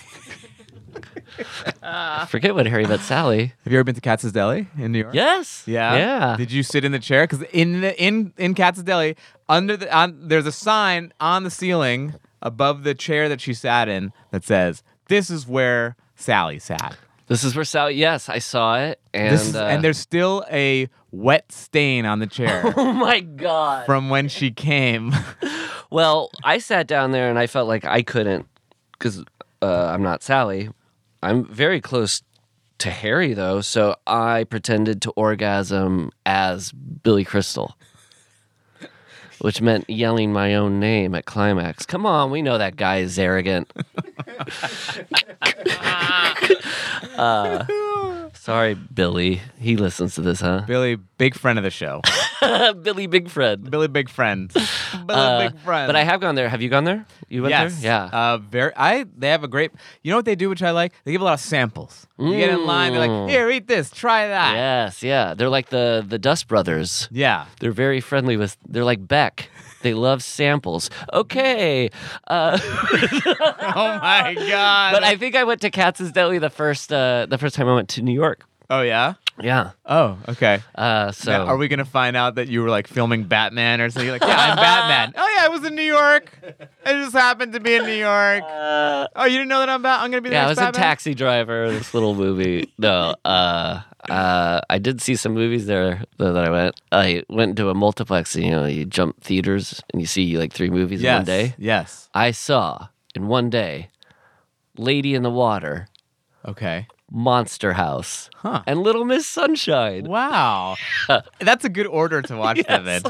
Forget what Harry Met Sally. Have you ever been to Katz's Deli in New York? Yes. Yeah. Yeah. Did you sit in the chair? Because in the in in Katz's Deli, under the on, there's a sign on the ceiling above the chair that she sat in that says, "This is where Sally sat." This is where Sally. Yes, I saw it, and This is, uh, and there's still a wet stain on the chair oh my god. from when she came. Well, I sat down there and I felt like I couldn't because uh, I'm not Sally. I'm very close to Harry though, so I pretended to orgasm as Billy Crystal. Which meant yelling my own name at climax. Come on, we know that guy is arrogant. uh, sorry, Billy. He listens to this, huh? Billy big friend of the show. Billy Big Friend. Billy Big Friend. Billy Uh, Big Friend. But I have gone there. Have you gone there? You went yes. there? Yeah. Uh, very. I. They have a great. You know what they do, which I like? They give a lot of samples. You get in line. They're like, here, eat this. Try that. Yes, yeah. They're like the the Dust Brothers. Yeah. They're very friendly with. They're like Beck. They love samples. Okay. Uh, Oh my god. but I think I went to Katz's Deli the first uh, the first time I went to New York. Oh yeah. Yeah. Oh okay. Uh, so Now, are we gonna find out that you were like filming Batman or something? You're like, yeah, I'm Batman. Oh yeah, I was in New York. I just happened to be in New York. Uh, Oh, you didn't know that I'm Bat? I'm gonna be the yeah, I next was Batman? a Taxi Driver. This little movie. No. Uh, uh, I did see some movies there though, that I went. I went to a multiplex. And, you know, you jump theaters and you see like three movies Yes. in one day. Yes. I saw in one day, Lady in the Water, Okay. Monster House, Huh. and Little Miss Sunshine. Wow. That's a good order to watch them in.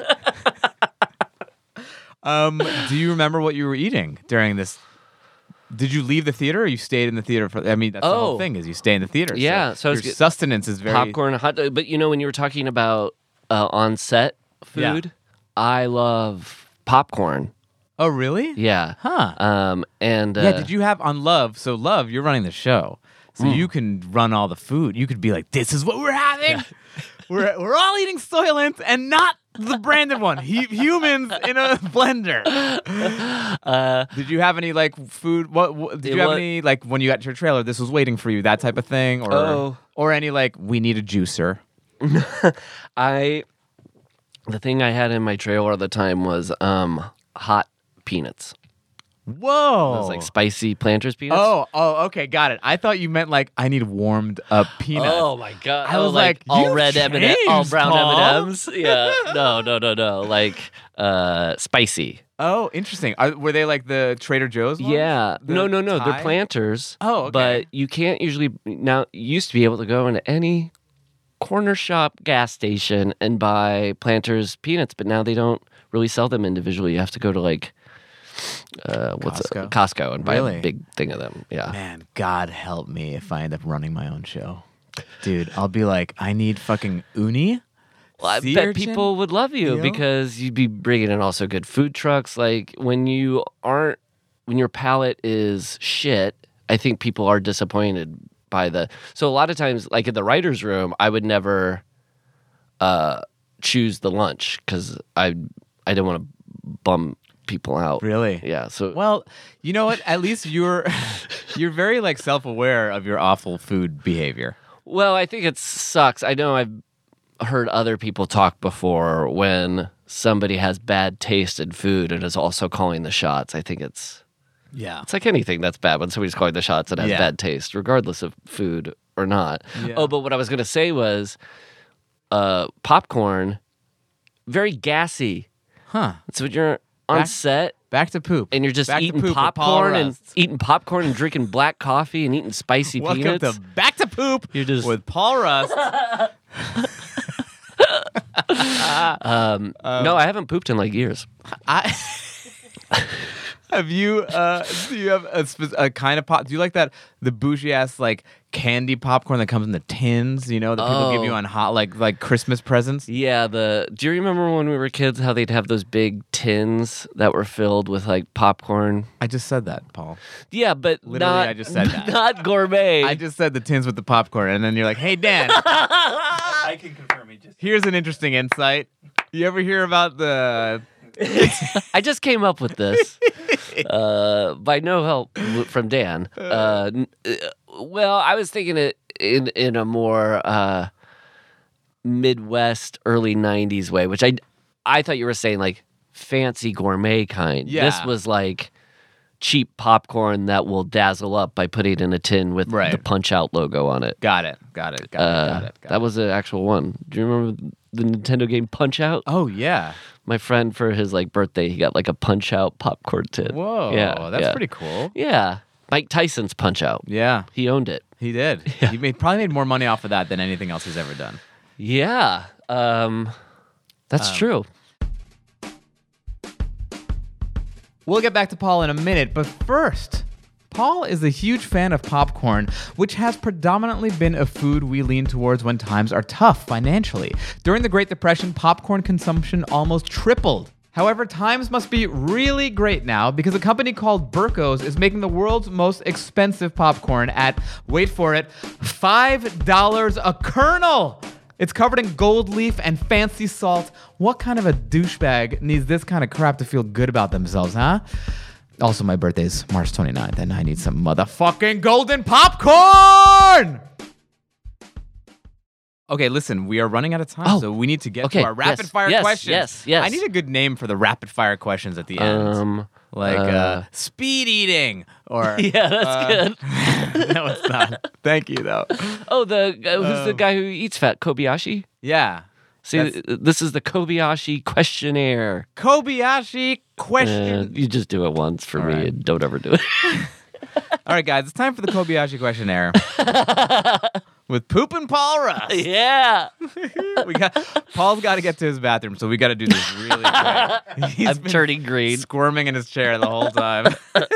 um, do you remember what you were eating during this? Did you leave the theater or you stayed in the theater for I mean that's the whole Oh. thing is you stay in the theater. Yeah, so I your was get- sustenance is very Popcorn, hot dog. But you know, when you were talking about uh, on set Yeah. food, I love popcorn. Oh really? Yeah. Huh. Um. And uh, yeah, did you have on Love? So Love, you're running the show. So Hmm. you can run all the food. You could be like, this is what we're having. We're we're all eating Soylent and not the branded one. He, humans in a blender. Uh, Did you have any like food? What, what did It you have wa- any like when you got to your trailer? This was waiting for you, that type of thing, or Oh. or any like we need a juicer. I the thing I had in my trailer at the time was um hot peanuts. Whoa! Those like spicy Planters peanuts. oh, oh, okay, got it. I thought you meant like I need warmed up peanuts. Oh my god! I Oh, was like, all "You've red M and M, all changed, brown Paul." M and M's. Yeah, no, no, no, no. Like uh, spicy. Oh, interesting. Are, were they like the Trader Joe's ones? Yeah, The no, no, no. Thai? They're Planters. Oh, okay. But you can't usually now. You used to be able to go into any corner shop, gas station, and buy Planters peanuts, but now they don't really sell them individually. You have to go to like uh, what's Costco? it? Costco and buy Really? a big thing of them. Yeah. Man, God help me if I end up running my own show. Dude, I'll be like, I need fucking uni. Well, I sea bet urchin? people would love you You know? because you'd be bringing in also good food trucks. Like when you aren't, when your palate is shit, I think people are disappointed by the. So a lot of times, like in the writer's room, I would never uh, choose the lunch because I I didn't want to bum people out. Really? Yeah. So Well, you know what? At least you're you're very like self-aware of your awful food behavior. well, I think it sucks. I know I've heard other people talk before when somebody has bad taste in food and is also calling the shots. I think it's Yeah. it's like anything that's bad when somebody's calling the shots and has Yeah. bad taste, regardless of food or not. Yeah. Oh, but what I was gonna say was uh, popcorn, very gassy. Huh. So when you're on Back- set Back to poop. and you're just Back to eating poop with Paul popcorn and Rust. eating popcorn and drinking black coffee and eating spicy Welcome peanuts. to Back to Poop You're just- with Paul Rust. um, no, I haven't pooped in like years. I have you uh do you have a, spe- a kind of pop do you like that the bougie ass like candy popcorn that comes in the tins, you know, that people give Oh. you on hot like like Christmas presents? Yeah, the do you remember when we were kids how they'd have those big tins that were filled with like popcorn? I just said that, Paul. Yeah, but Literally, not, I just said that. not gourmet. I just said the tins with the popcorn, and then you're like, "Hey, Dan." I can confirm. He just. Here's an interesting insight. You ever hear about the? I just came up with this uh, by no help w- from Dan. Uh, n- uh, well, I was thinking it in in a more uh, Midwest, early nineties way, which I I thought you were saying like fancy gourmet kind. Yeah. This was like cheap popcorn that will dazzle up by putting it in a tin with Right. the Punch Out logo on it. Got it. Got it. Got Uh, it. Got it. Got that it. was the actual one. Do you remember the Nintendo game Punch Out? Oh yeah. My friend for his like birthday, he got like a Punch Out popcorn tin. Whoa. Yeah, That's yeah. pretty cool. Yeah, Mike Tyson's Punch Out. Yeah. He owned it. He did. He made probably made more money off of that than anything else he's ever done. Yeah, um, that's Um, true. We'll get back to Paul in a minute, but first, Paul is a huge fan of popcorn, which has predominantly been a food we lean towards when times are tough financially. During the Great Depression, popcorn consumption almost tripled. However, times must be really great now because a company called Burko's is making the world's most expensive popcorn at, wait for it, five dollars a kernel. It's covered in gold leaf and fancy salt. What kind of a douchebag needs this kind of crap to feel good about themselves, huh? Also, my birthday's March twenty-ninth, and I need some motherfucking golden popcorn! Okay, listen, we are running out of time, Oh, so we need to get okay, to our rapid yes, fire yes, questions. yes, yes. I need a good name for the rapid fire questions at the end. Um, like uh, uh, speed eating or yeah, that's uh, good. No, it's not. Thank you though. Oh, the uh, who's the Um, guy who eats fat? Kobayashi. Yeah. See, That's- th- this is the Kobayashi questionnaire. Kobayashi Uh, question. you just do it once for All me right. and don't ever do it. All right, guys, it's time for the Kobayashi questionnaire with Poop and Paul Russ. yeah. We got Paul's got to get to his bathroom, so we got to do this really quick. He's I'm been turning green. squirming in his chair the whole time.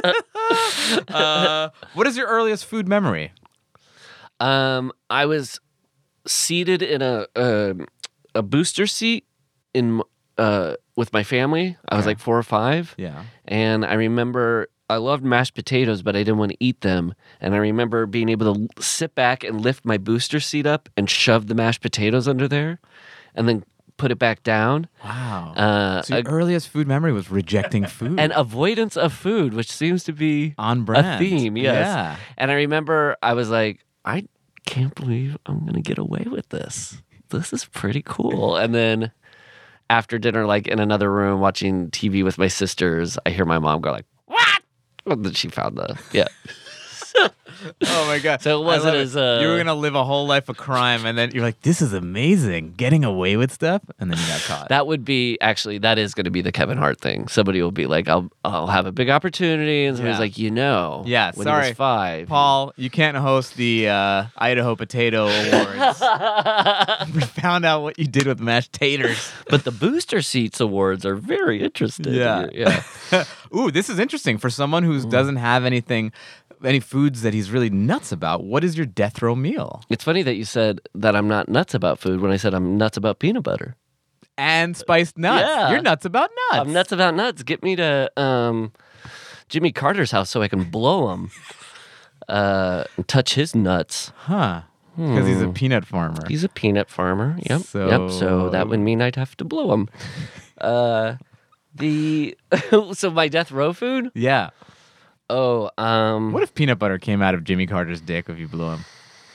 uh, what is your earliest food memory? Um, I was seated in a um a booster seat in uh with my family. I was Okay. like four or five. Yeah. And I remember I loved mashed potatoes, but I didn't want to eat them. And I remember being able to l- sit back and lift my booster seat up and shove the mashed potatoes under there and then put it back down. Wow. Uh, so your a- earliest food memory was rejecting food. and avoidance of food, which seems to be on brand. a theme. Yes. Yeah. And I remember I was like, I can't believe I'm going to get away with this. This is pretty cool. And then after dinner, like in another room watching T V with my sisters, I hear my mom go like, "What?" And then she found the yeah. Oh my god! So it I wasn't love as, uh, you were gonna live a whole life of crime, and then you're like, "This is amazing, getting away with stuff," and then you got caught. That would be actually that is going to be the Kevin Hart thing. Somebody will be like, "I'll I'll have a big opportunity," and somebody's Yeah. like, "You know, Yeah, when sorry, he was five, Paul, you can't host the uh, Idaho Potato Awards. We found out what you did with mashed taters. But the Booster Seats Awards are very interesting. Yeah. yeah. Ooh, this is interesting for someone who doesn't have anything, any foods that he's really nuts about. What is your death row meal? It's funny that you said that I'm not nuts about food when I said I'm nuts about peanut butter. And spiced nuts. Yeah. You're nuts about nuts. I'm nuts about nuts. Get me to um, Jimmy Carter's house so I can blow him, uh, and touch his nuts. Huh? Because he's a peanut farmer. He's a peanut farmer. Yep. So- Yep. So that would mean I'd have to blow him. uh, the so my death row food. Yeah. Oh, um, What if peanut butter came out of Jimmy Carter's dick if you blew him?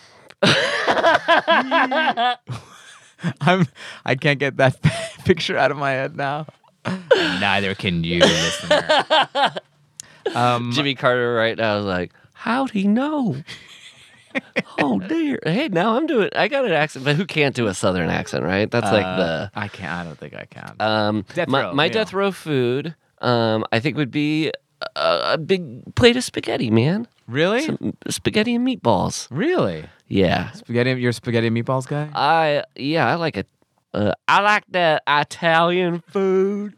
I'm. I can't get that picture out of my head now. Neither can you, listener. Um, Jimmy Carter right now is like, how'd he know? Oh dear. Hey, now I'm doing. I got an accent, but who can't do a Southern accent, right? That's like uh, the. I can't. I don't think I can. Um, Death my row, my yeah. death row food, um, I think would be a, a big plate of spaghetti, man. really? Some spaghetti and meatballs. Really? Yeah, Spaghetti? You're a spaghetti and meatballs guy? I yeah, I like it. Uh, I like that Italian food.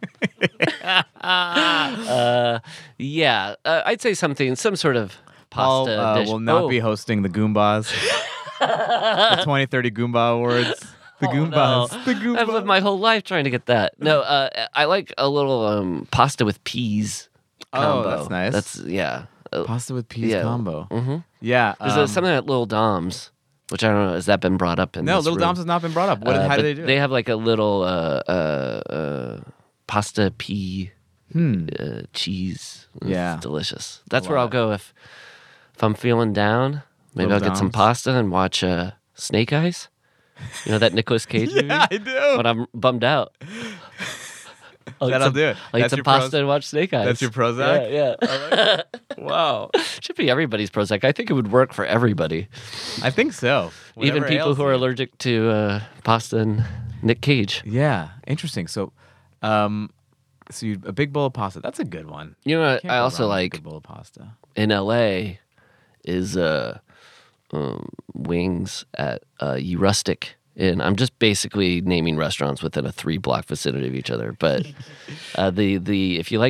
uh, yeah, uh, I'd say something, some sort of Paul pasta uh, dish. will not Oh. be hosting the Goombas. The twenty thirty Goomba Awards. The Oh, Goombas. no. The I've lived Goombas. my whole life trying to get that. No, uh, I like a little um, pasta with peas. Oh, Combo. that's nice. That's yeah. Uh, Pasta with peas yeah. combo. hmm Yeah. There's um, uh, something at Little Dom's, which I don't know. Has that been brought up in no, this Little room? Dom's has not been brought up. What, Uh, how do but they do it? They have like a little uh, uh, uh, pasta pea Hmm. uh, cheese. It's Yeah. delicious. That's I where I'll love go if if I'm feeling down. Maybe Little I'll get some Dom's. pasta and watch uh, Snake Eyes. You know that Nicolas Cage movie? Yeah, I do. When I'm bummed out. I'll eat That'll some- do it. I'll eat That's some your pasta pros- and watch Snake Eyes. That's your Prozac? Yeah, yeah. Wow. Should be everybody's Prozac. I think it would work for everybody. I think so. Even Whatever people ails who are you. allergic to uh, pasta and Nick Cage. Yeah, interesting. So, um, so you, a big bowl of pasta. That's a good one. You know, Can't I go also wrong with a like good bowl of pasta. in L A is uh, um, wings at uh, You Rustic. And I'm just basically naming restaurants within a three block vicinity of each other. But uh, the the if you like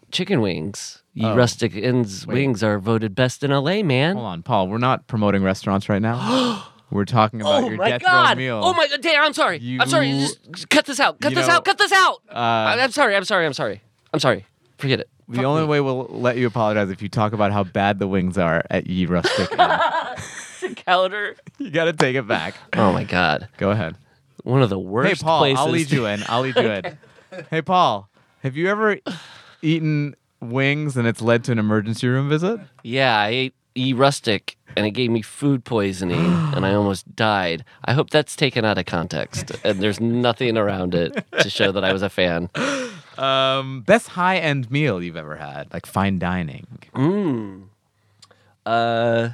chicken wings. Ye Oh. Rustic Inn's Wait. wings are voted best in L A, man. Hold on, Paul. We're not promoting restaurants right now. We're talking about Oh your my death god! row meal. Oh my god! Dan, I'm sorry. You- I'm sorry. Just, just cut this out. Cut You this know, out. Cut this out. uh, I- I'm sorry. I'm sorry. I'm sorry. I'm sorry. Forget it. The only way we'll let you apologize if you talk about how bad the wings are at Ye Rustic Inn. Calendar. You got to take it back. Oh my god! Go ahead. One of the worst Hey, Paul, places. I'll lead you in. I'll lead you in. Hey, Paul, have you ever eaten wings and it's led to an emergency room visit? Yeah, I ate E Rustic and it gave me food poisoning and I almost died. I hope that's taken out of context and there's nothing around it to show that I was a fan. Um, best high-end meal you've ever had, like fine dining. Mm. Uh,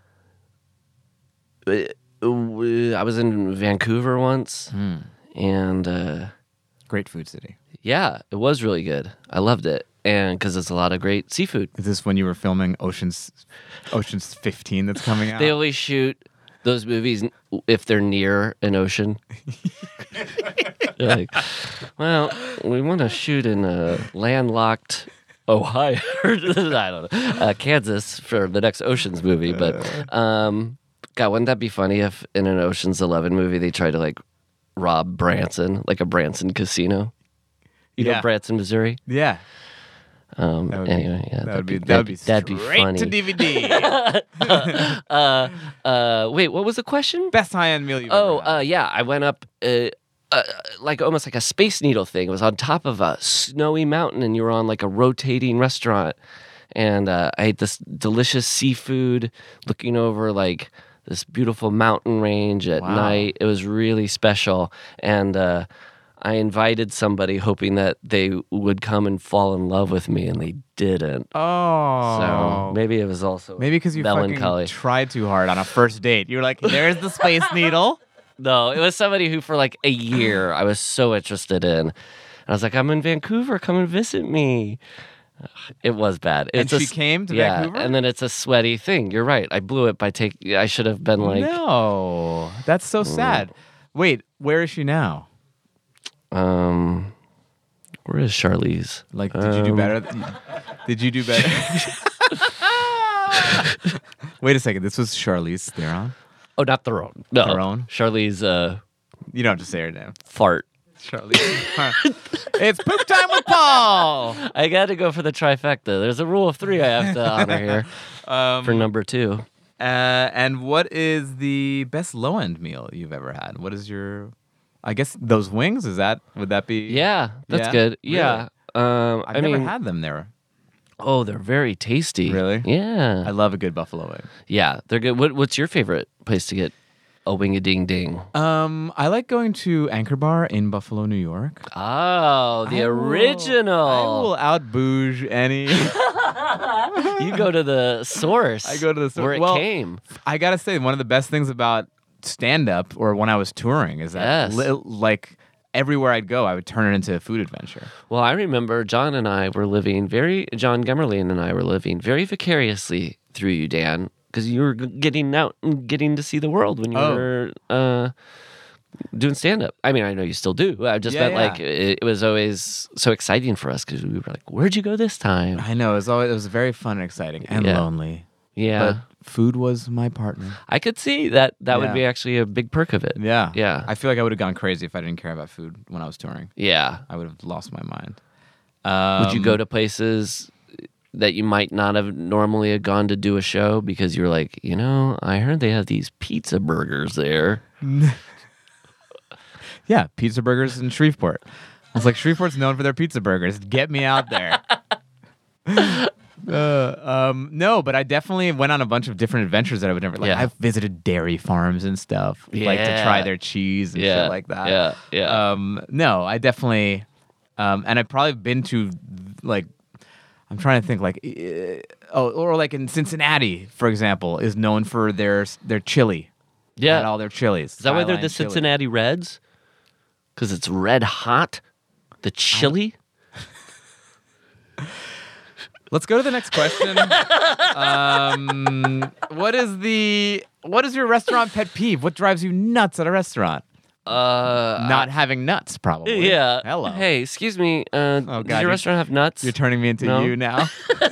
I was in Vancouver once and uh, Great food city. yeah, it was really good. I loved it. And because there's a lot of great seafood. Is this when you were filming Ocean's Ocean's fifteen that's coming out? They always shoot those movies if they're near an ocean. They're like, well, we want to shoot in a landlocked Ohio, I don't know, uh, Kansas for the next Ocean's movie. But um, God, wouldn't that be funny if in an Ocean's Eleven movie they tried to like rob Branson, like a Branson casino? You Yeah. know Branson, Missouri. Yeah. Um, That would be- anyway, yeah, that would be that that'd would be that'd be straight funny. to D V D. uh, uh, wait, what was the question? Best high-end meal you've Oh, ever had. uh, yeah, I went up uh, uh, like almost like a Space Needle thing. It was on top of a snowy mountain, and you were on like a rotating restaurant. And uh, I ate this delicious seafood, looking over like this beautiful mountain range at Wow. night. It was really special, and uh, I invited somebody hoping that they would come and fall in love with me, and they didn't. Oh. So maybe it was also Maybe because you melancholy. fucking tried too hard on a first date. You were like, there's the Space Needle. No, it was somebody who for like a year I was so interested in. And I was like, I'm in Vancouver, come and visit me. It was bad. And It's a she s- came to yeah, Vancouver? and then it's a sweaty thing. You're right. I blew it by taking. I should have been like, no. That's so sad. Wait, where is she now? um, where is Charlize? Like, did you do Um, better? Did you do better? Wait a second. This was Charlize Theron. Oh, not Theron. No, Theron? Charlize uh, You don't have to say her name. fart. Charlize. It's poop time with Paul. I got to go for the trifecta. There's a rule of three I have to honor here Um, for number two. Uh, and what is the best low end meal you've ever had? What is your? I guess those wings. Is that would that be? Yeah, that's Yeah? good. Yeah. Um, I've I never mean, had them there. oh, they're very tasty. Really? Yeah. I love a good buffalo wing. Yeah, they're good. What, what's your favorite place to get a wing a ding ding? Um, I like going to Anchor Bar in Buffalo, New York. Oh, the I will- original. I will out bouge any. You go to the source. I go to the source. where it Well, came. I gotta say, one of the best things about stand up or when I was touring is that Yes. li- like everywhere I'd go, I would turn it into a food adventure. Well, I remember John and I were living very. John Gemmerlin and I were living very vicariously through you, Dan, because you were g- getting out and getting to see the world when you Oh. were uh, doing stand up. I mean, I know you still do. I just Yeah, meant yeah. like it, it was always so exciting for us because we were like, "Where'd you go this time?" I know it was always it was very fun and exciting and Yeah. lonely. Yeah. But food was my partner. I could see that that would Yeah. be actually a big perk of it. Yeah. Yeah. I feel like I would have gone crazy if I didn't care about food when I was touring. Yeah. I would have lost my mind. Um, Would you go to places that you might not have normally have gone to do a show because you're like, you know, I heard they have these pizza burgers there. Yeah, pizza burgers in Shreveport. I was like, Shreveport's known for their pizza burgers. Get me out there. Uh, um, no, but I definitely went on a bunch of different adventures that I would never like. Yeah. I've visited dairy farms and stuff, like to Yeah. try their cheese and Yeah, shit like that. yeah, yeah. Um, no, I definitely, um, and I've probably been to like, I'm trying to think like, uh, oh, or like in Cincinnati, for example, is known for their their chili. Yeah. Had all their chilies. Is that why they're Skyline the chili. Cincinnati Reds? Because it's red hot? The chili? Let's go to the next question. um, what is the what is your restaurant pet peeve? What drives you nuts at a restaurant? Uh, Not having nuts, probably. yeah. Hello. Hey, excuse me. Uh, Oh, does God, your you- restaurant have nuts? You're turning me into No. you now.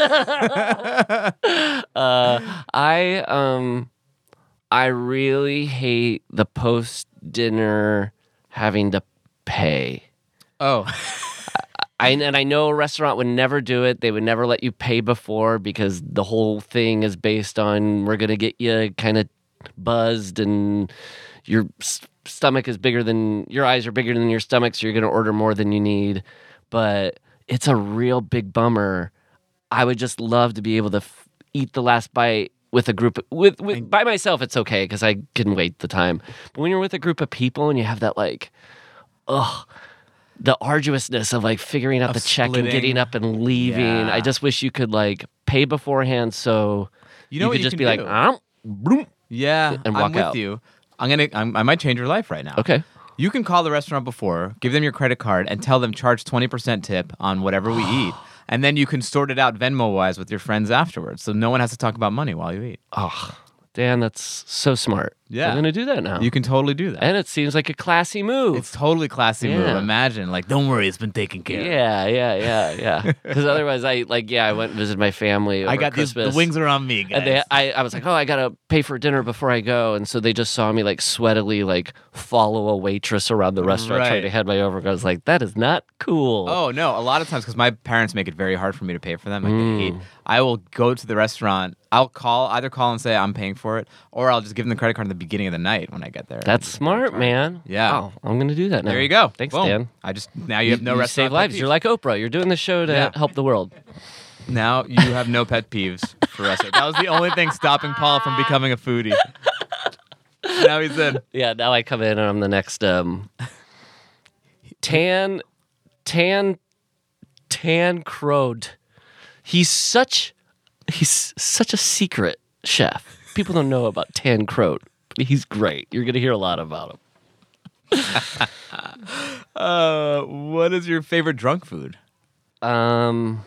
uh, I um, I really hate the post dinner having to pay. Oh. I, and I know a restaurant would never do it. They would never let you pay before because the whole thing is based on we're going to get you kind of buzzed and your s- stomach is bigger than your eyes are bigger than your stomach, so you're going to order more than you need. But it's a real big bummer. I would just love to be able to f- eat the last bite with a group with, with by myself. It's okay because I can wait the time. But when you're with a group of people and you have that like, ugh. The arduousness of like figuring out Of the check and splitting. getting up and leaving. Yeah. I just wish you could like pay beforehand so You know you what could you just can be like, do? um, boom. Yeah, And I'm walk with out. you. I'm gonna. I'm, I might change your life right now. Okay. You can call the restaurant before, give them your credit card, and tell them charge twenty percent tip on whatever we eat, and then you can sort it out Venmo wise with your friends afterwards, so no one has to talk about money while you eat. Oh, Dan, that's so smart. Yeah. I'm gonna do that now. You can totally do that. and it seems like a classy move. It's totally classy move. Yeah. Imagine, like, don't worry, it's been taken care of. yeah, yeah, yeah, yeah. Because otherwise, I like, yeah, I went and visited my family over I got these. Christmas. The wings are on me, guys. And they, I, I was like, oh, I gotta pay for dinner before I go, and so they just saw me like sweatily like follow a waitress around the restaurant Right. trying to head me over. I was like, that is not cool. Oh no! A lot of times, because my parents make it very hard for me to pay for them. Like Mm. they hate. I will go to the restaurant. I'll call either call and say I'm paying for it, or I'll just give them the credit card at the beginning of the night when I get there. That's Just smart, charge. man. Yeah. Oh, I'm gonna do that now. There you go. Thanks, Boom. Dan. I just now you have no you restaurant save pet lives. peeves. You're like Oprah. You're doing the show to Yeah. help the world. Now you have no pet peeves for restaurant. That was the only thing stopping Paul from becoming a foodie. Now he's in. Yeah. Now I come in and I'm the next um, Tan, Tan, Tan Crowed. He's such, he's such a secret chef. People don't know about Tan Crowed. He's great. You're gonna hear a lot about him. Uh, what is your favorite drunk food? Um,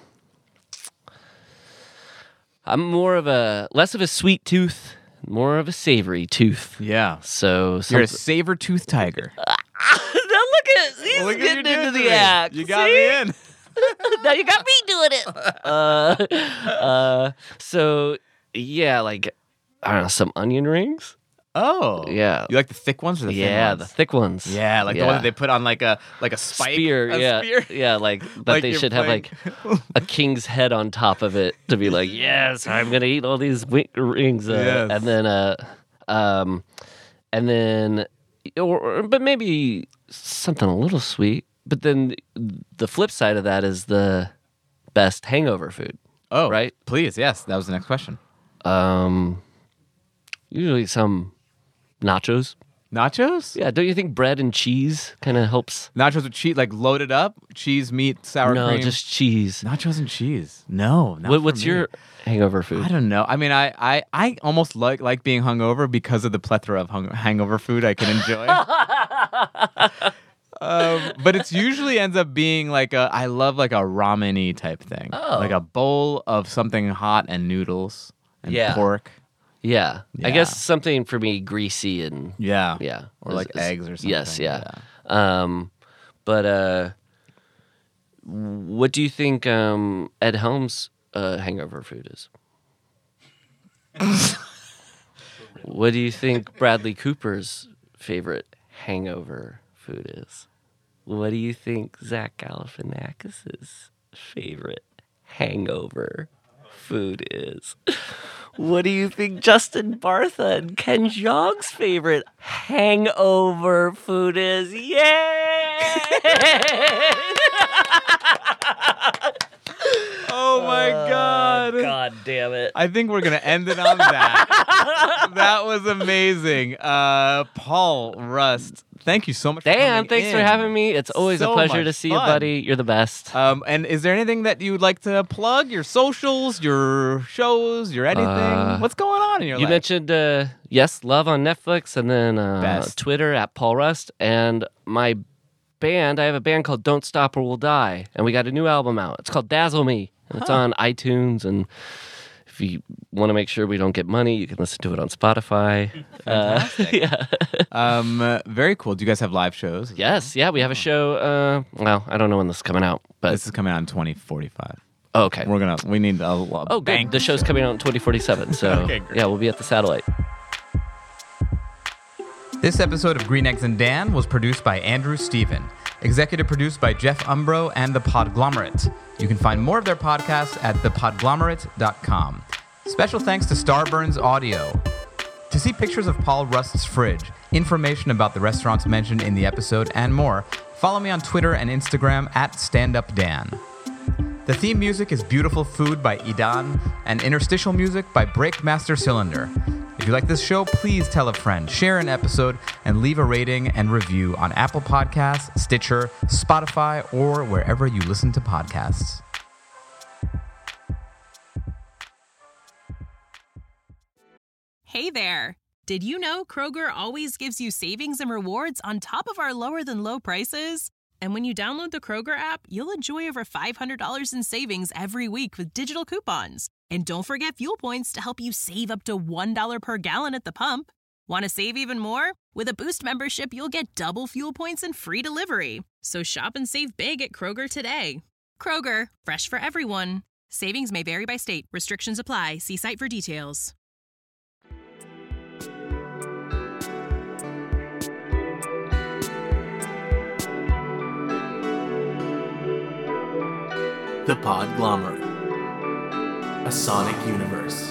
I'm more of a less of a sweet tooth, more of a savory tooth. Yeah. So You're a some- saber tooth tiger. now look at he's Look at getting you doing into to the me. act. You got See? me in. Now you got me doing it. Uh, uh, so yeah, like I don't know, some onion rings. Oh. Yeah. You like the thick ones or the thin Yeah, ones? the thick ones. Yeah, like the one that they put on like a like a spike. spear. A yeah, spear. yeah, like that. Like they you're should have playing- like a king's head on top of it to be like, yes, I'm gonna eat all these wi- rings, uh, Yes. and then, uh, um, and then, or, or but maybe something a little sweet. But then the flip side of that is the best hangover food. Oh, Right? Please, yes. That was the next question. Um, usually some nachos. Nachos? Yeah, don't you think bread and cheese kind of helps? Nachos with cheese, like loaded up, cheese, meat, sour no, cream. just cheese. nachos and cheese. No, not What, for what's me. your hangover food? I don't know. I mean, I, I, I almost like like being hungover because of the plethora of hung- hangover food I can enjoy. um, but it's usually ends up being like a. I love like a ramen-y type thing, Oh. like a bowl of something hot and noodles and Yeah. pork. Yeah. I Yeah. guess something for me greasy and Yeah, yeah. or is- like is- eggs or something. Yes, yeah. Um but uh what do you think um Ed Helms' uh, hangover food is? What do you think Bradley Cooper's favorite hangover food is? What do you think Zach Galifianakis' favorite hangover food is? What do you think Justin Bartha and Ken Jeong's favorite hangover food is? Yay! Oh my god! God damn it. I think we're gonna end it on that. That was amazing. Uh, Paul Rust, thank you so much. for Dan, coming thanks for in. having me. It's always So a pleasure much to see you, fun. buddy. You're the best. Um, and is there anything that you'd like to plug? Your socials, your shows, your anything? Uh, What's going on in your You life? mentioned uh, Yes, Love on Netflix, and then uh, Best. Twitter at Paul Rust. And my band, I have a band called Don't Stop or We'll Die, and we got a new album out. It's called Dazzle Me, and it's on iTunes. And if if you want to make sure we don't get money, you can listen to it on Spotify. Uh, yeah. Um, uh, very cool. Do you guys have live shows? Yes, yeah, we have a show. Uh, well, I don't know when this is coming out, but This is coming out in twenty forty-five. oh, okay. We're gonna. We need a, a Oh, bank good. The show's show. coming out in twenty forty-seven, so Okay, great. yeah, we'll be at the Satellite. This episode of Green Eggs and Dan was produced by Andrew Steven, executive produced by Jeff Umbro and The Podglomerate. You can find more of their podcasts at the podglomerate dot com. Special thanks to Starburns Audio. To see pictures of Paul Rust's fridge, information about the restaurants mentioned in the episode, and more, follow me on Twitter and Instagram at StandUpDan. The theme music is Beautiful Food by Idan and interstitial music by Breakmaster Cylinder. If you like this show, please tell a friend, share an episode, and leave a rating and review on Apple Podcasts, Stitcher, Spotify, or wherever you listen to podcasts. Hey there! Did you know Kroger always gives you savings and rewards on top of our lower-than-low prices? And when you download the Kroger app, you'll enjoy over five hundred dollars in savings every week with digital coupons. And don't forget fuel points to help you save up to one dollar per gallon at the pump. Want to save even more? With a Boost membership, you'll get double fuel points and free delivery. So shop and save big at Kroger today. Kroger, fresh for everyone. Savings may vary by state. Restrictions apply. See site for details. The Podglomerate, a sonic universe.